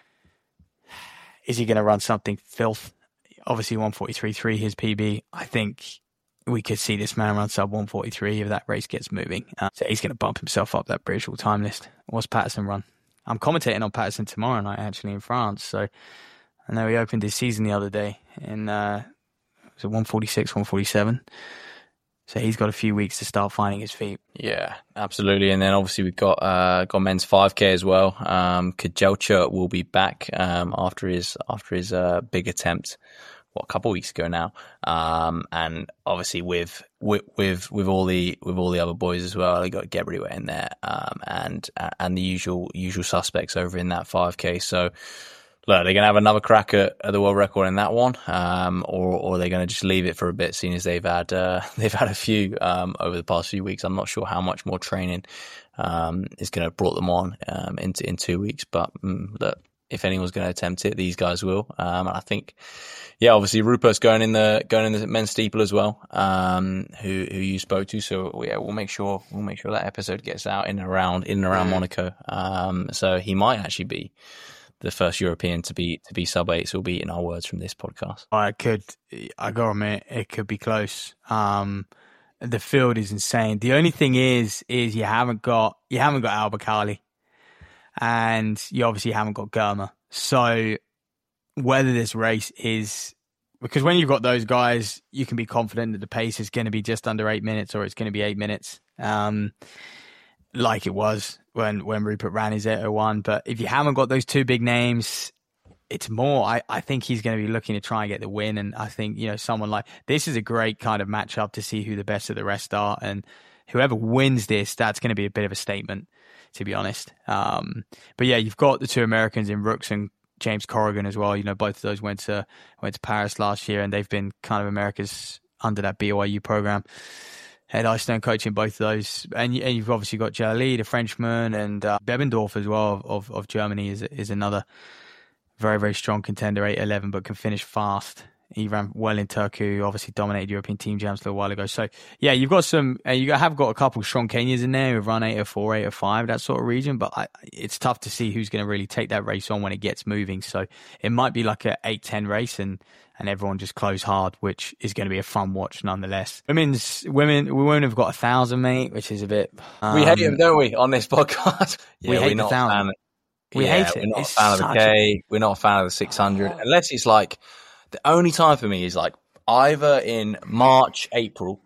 is he going to run something filth? Obviously one forty-three point three, his P B. I think we could see this man run sub one forty-three if that race gets moving. Uh, so he's going to bump himself up that British all time list. What's Patterson run? I'm commentating on Patterson tomorrow night actually in France. So I know he opened his season the other day in uh, was it one forty-six, one forty-seven. So he's got a few weeks to start finding his feet. Yeah, absolutely. And then obviously we've got uh, got men's five K as well. Um, Kajelcha will be back um, after his after his uh, big attempt, what, a couple of weeks ago now. Um, and obviously with with with with all the with all the other boys as well, they got Gebriwe in there, um, and and the usual usual suspects over in that five K. So look, they're going to have another crack at, at the world record in that one, um, or or they're going to just leave it for a bit, seeing as they've had uh, they've had a few um, over the past few weeks. I'm not sure how much more training um, is going to have brought them on um, in in two weeks, but mm, look, if anyone's going to attempt it, these guys will. Um, and I think, yeah, obviously Rupert's going in the going in the men's steeple as well, um, who who you spoke to. So yeah, we'll make sure we'll make sure that episode gets out in and around in and around Monaco. Um, so he might actually be the first European to be to be sub eight, so we'll be eating our words from this podcast. I could, I gotta admit, it could be close. Um, the field is insane. The only thing is, is you haven't got you haven't got Al-Bakkali, and you obviously haven't got Germa. So whether this race is, because when you've got those guys, you can be confident that the pace is going to be just under eight minutes, or it's going to be eight minutes. Um, like it was when, when Rupert ran his eight oh one. But if you haven't got those two big names, it's more, I, I think he's going to be looking to try and get the win. And I think, you know, someone like, this is a great kind of matchup to see who the best of the rest are. And whoever wins this, that's going to be a bit of a statement, to be honest. Um, but yeah, you've got the two Americans in Rooks and James Corrigan as well. You know, both of those went to, went to Paris last year, and they've been kind of America's under that B Y U program. Head Icestone coaching both of those, and, and you've obviously got Jalali, the Frenchman, and uh, Bebendorf as well of of Germany is is another very very strong contender, eight eleven, but can finish fast. He ran well in Turku, obviously dominated European team jams a little while ago. So yeah, you've got some, uh, you have got a couple of strong Kenyans in there who've run eight oh four, eight oh five, that sort of region. But I, it's tough to see who's going to really take that race on when it gets moving. So it might be like a eight ten race, and. and everyone just close hard, which is going to be a fun watch nonetheless. Women's women, we won't have got a thousand, mate, which is a bit. Um, we hate them, don't we, on this podcast? Yeah, we hate we're the not thousand. fan of, we yeah, hate it. We're not it's a fan of the K. A... We're not a fan of the six hundred, oh. Unless it's like the only time for me is like either in March, April,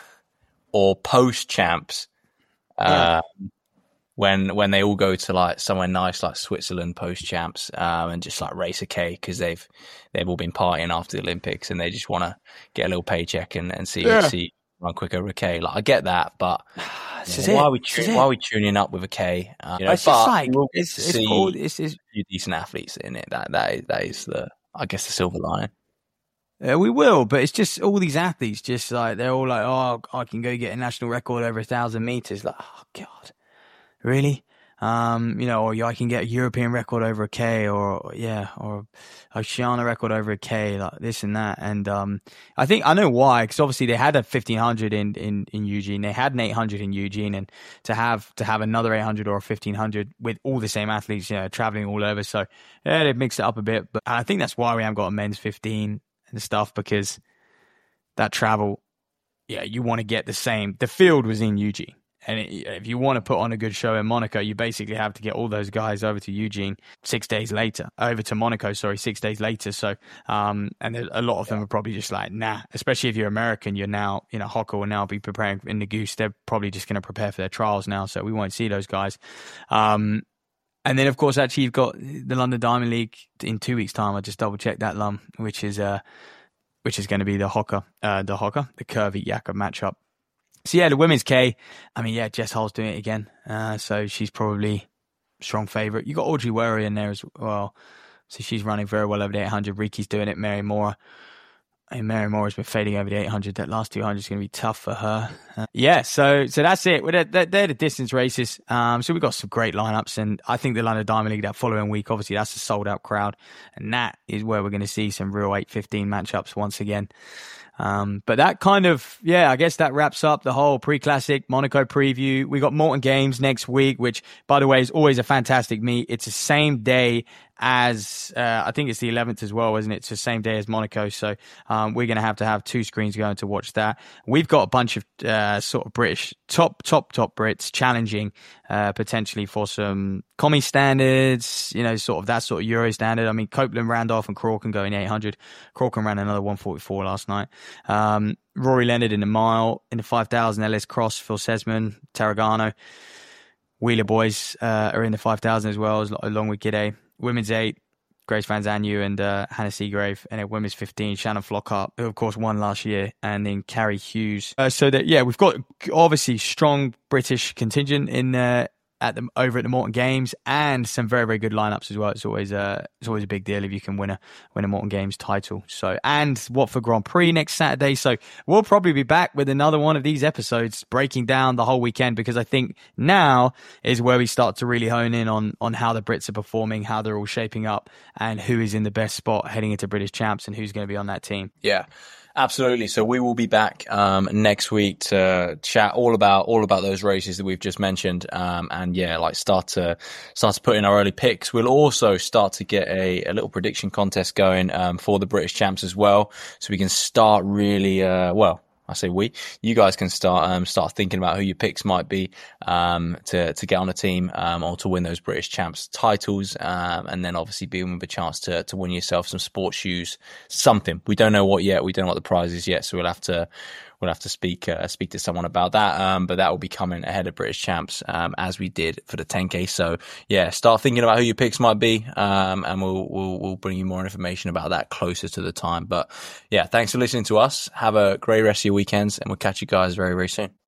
or post champs. Yeah. Uh, When when they all go to like somewhere nice like Switzerland post champs, um, and just like race a K because they've they've all been partying after the Olympics and they just want to get a little paycheck and, and see yeah. see run quick over a K. Like I get that, but this you know, is why it. are we This is why it. are we tuning up with a K? Uh, you know, It's but just like we'll it's it's, see called, it's, it's a few decent athletes in it. That that is, that is the I guess the silver lining. Uh, we will, but it's just all these athletes, just like they're all like, oh, I can go get a national record over a thousand meters. Like, oh god, really? Um, you know, or I can get a European record over a K, or yeah, or a Oceania record over a K, like this and that. And um, I think I know why, because obviously they had a fifteen hundred in, in, in Eugene, they had an eight hundred in Eugene, and to have to have another eight hundred or a fifteen hundred with all the same athletes, you know, traveling all over. So yeah, they've mixed it up a bit, but I think that's why we haven't got a men's fifteen and stuff, because that travel, yeah, you want to get the same. The field was in Eugene. And if you want to put on a good show in Monaco, you basically have to get all those guys over to Eugene six days later, over to Monaco, sorry, six days later. So, um, and a lot of them are probably just like, nah, especially if you're American, you're now, you know, Hocker will now be preparing in the Goose. They're probably just going to prepare for their trials now. So we won't see those guys. Um, And then, of course, actually, you've got the London Diamond League in two weeks' time. I just double checked that, Lum, which is uh, which is going to be the Hocker, uh, the Hocker, the Curvy Jakob matchup. So yeah, the women's K. I mean, yeah, Jess Hull's doing it again, uh, so she's probably strong favourite. You got Audrey Worry in there as well, so she's running very well over the eight hundred. Riki's doing it. Mary Moore. And Mary Moore has been fading over the eight hundred. That last two hundred is going to be tough for her. Uh, yeah, so so that's it. They're, they're, they're the distance races. Um, so we've got some great lineups. And I think the London Diamond League that following week, obviously, that's a sold-out crowd. And that is where we're going to see some real eight fifteen matchups once again. Um, but that kind of, yeah, I guess that wraps up the whole pre-classic Monaco preview. We got Morton Games next week, which, by the way, is always a fantastic meet. It's the same day as, uh, I think it's the eleventh as well, isn't it? It's the same day as Monaco. So, um, we're going to have to have two screens going to watch that. We've got a bunch of, uh, sort of British, top, top, top Brits challenging, uh, potentially for some commie standards, you know, sort of that sort of Euro standard. I mean, Copeland, Randolph and Crawken going eight hundred. Crawken ran another one forty-four last night. Um, Rory Leonard in the mile, in the five thousand, Ellis Cross, Phil Sesman, Tarragano. Wheeler boys, uh, are in the five thousand as well, as, along with Gide. Women's eight, Grace Van Zandt and uh, Hannah Seagrave. And then women's fifteen, Shannon Flockhart, who of course won last year. And then Carrie Hughes. Uh, so that, yeah, we've got obviously strong British contingent in uh, at the over at the Morton Games, and some very very good lineups as well. It's always uh, it's always a big deal if you can win a win a Morton Games title. So, and Watford Grand Prix next Saturday. So we'll probably be back with another one of these episodes breaking down the whole weekend, because I think now is where we start to really hone in on on how the Brits are performing, how they're all shaping up, and who is in the best spot heading into British Champs and who's going to be on that team. Yeah. Absolutely. So we will be back um, next week to chat all about all about those races that we've just mentioned, um, and yeah, like start to start to put in our early picks. We'll also start to get a, a little prediction contest going um, for the British Champs as well, so we can start really uh, well. I say we. You guys can start um, start thinking about who your picks might be um, to to get on a team um, or to win those British Champs titles, um, and then obviously being with a chance to to win yourself some sports shoes, something. We don't know what yet. We don't know what the prize is yet, so we'll have to we'll have to speak uh, speak to someone about that. Um, but that will be coming ahead of British Champs, um, as we did for the ten K. So yeah, start thinking about who your picks might be, um, and we'll we'll we'll bring you more information about that closer to the time. But yeah, thanks for listening to us. Have a great rest of your weekends, and we'll catch you guys very very soon.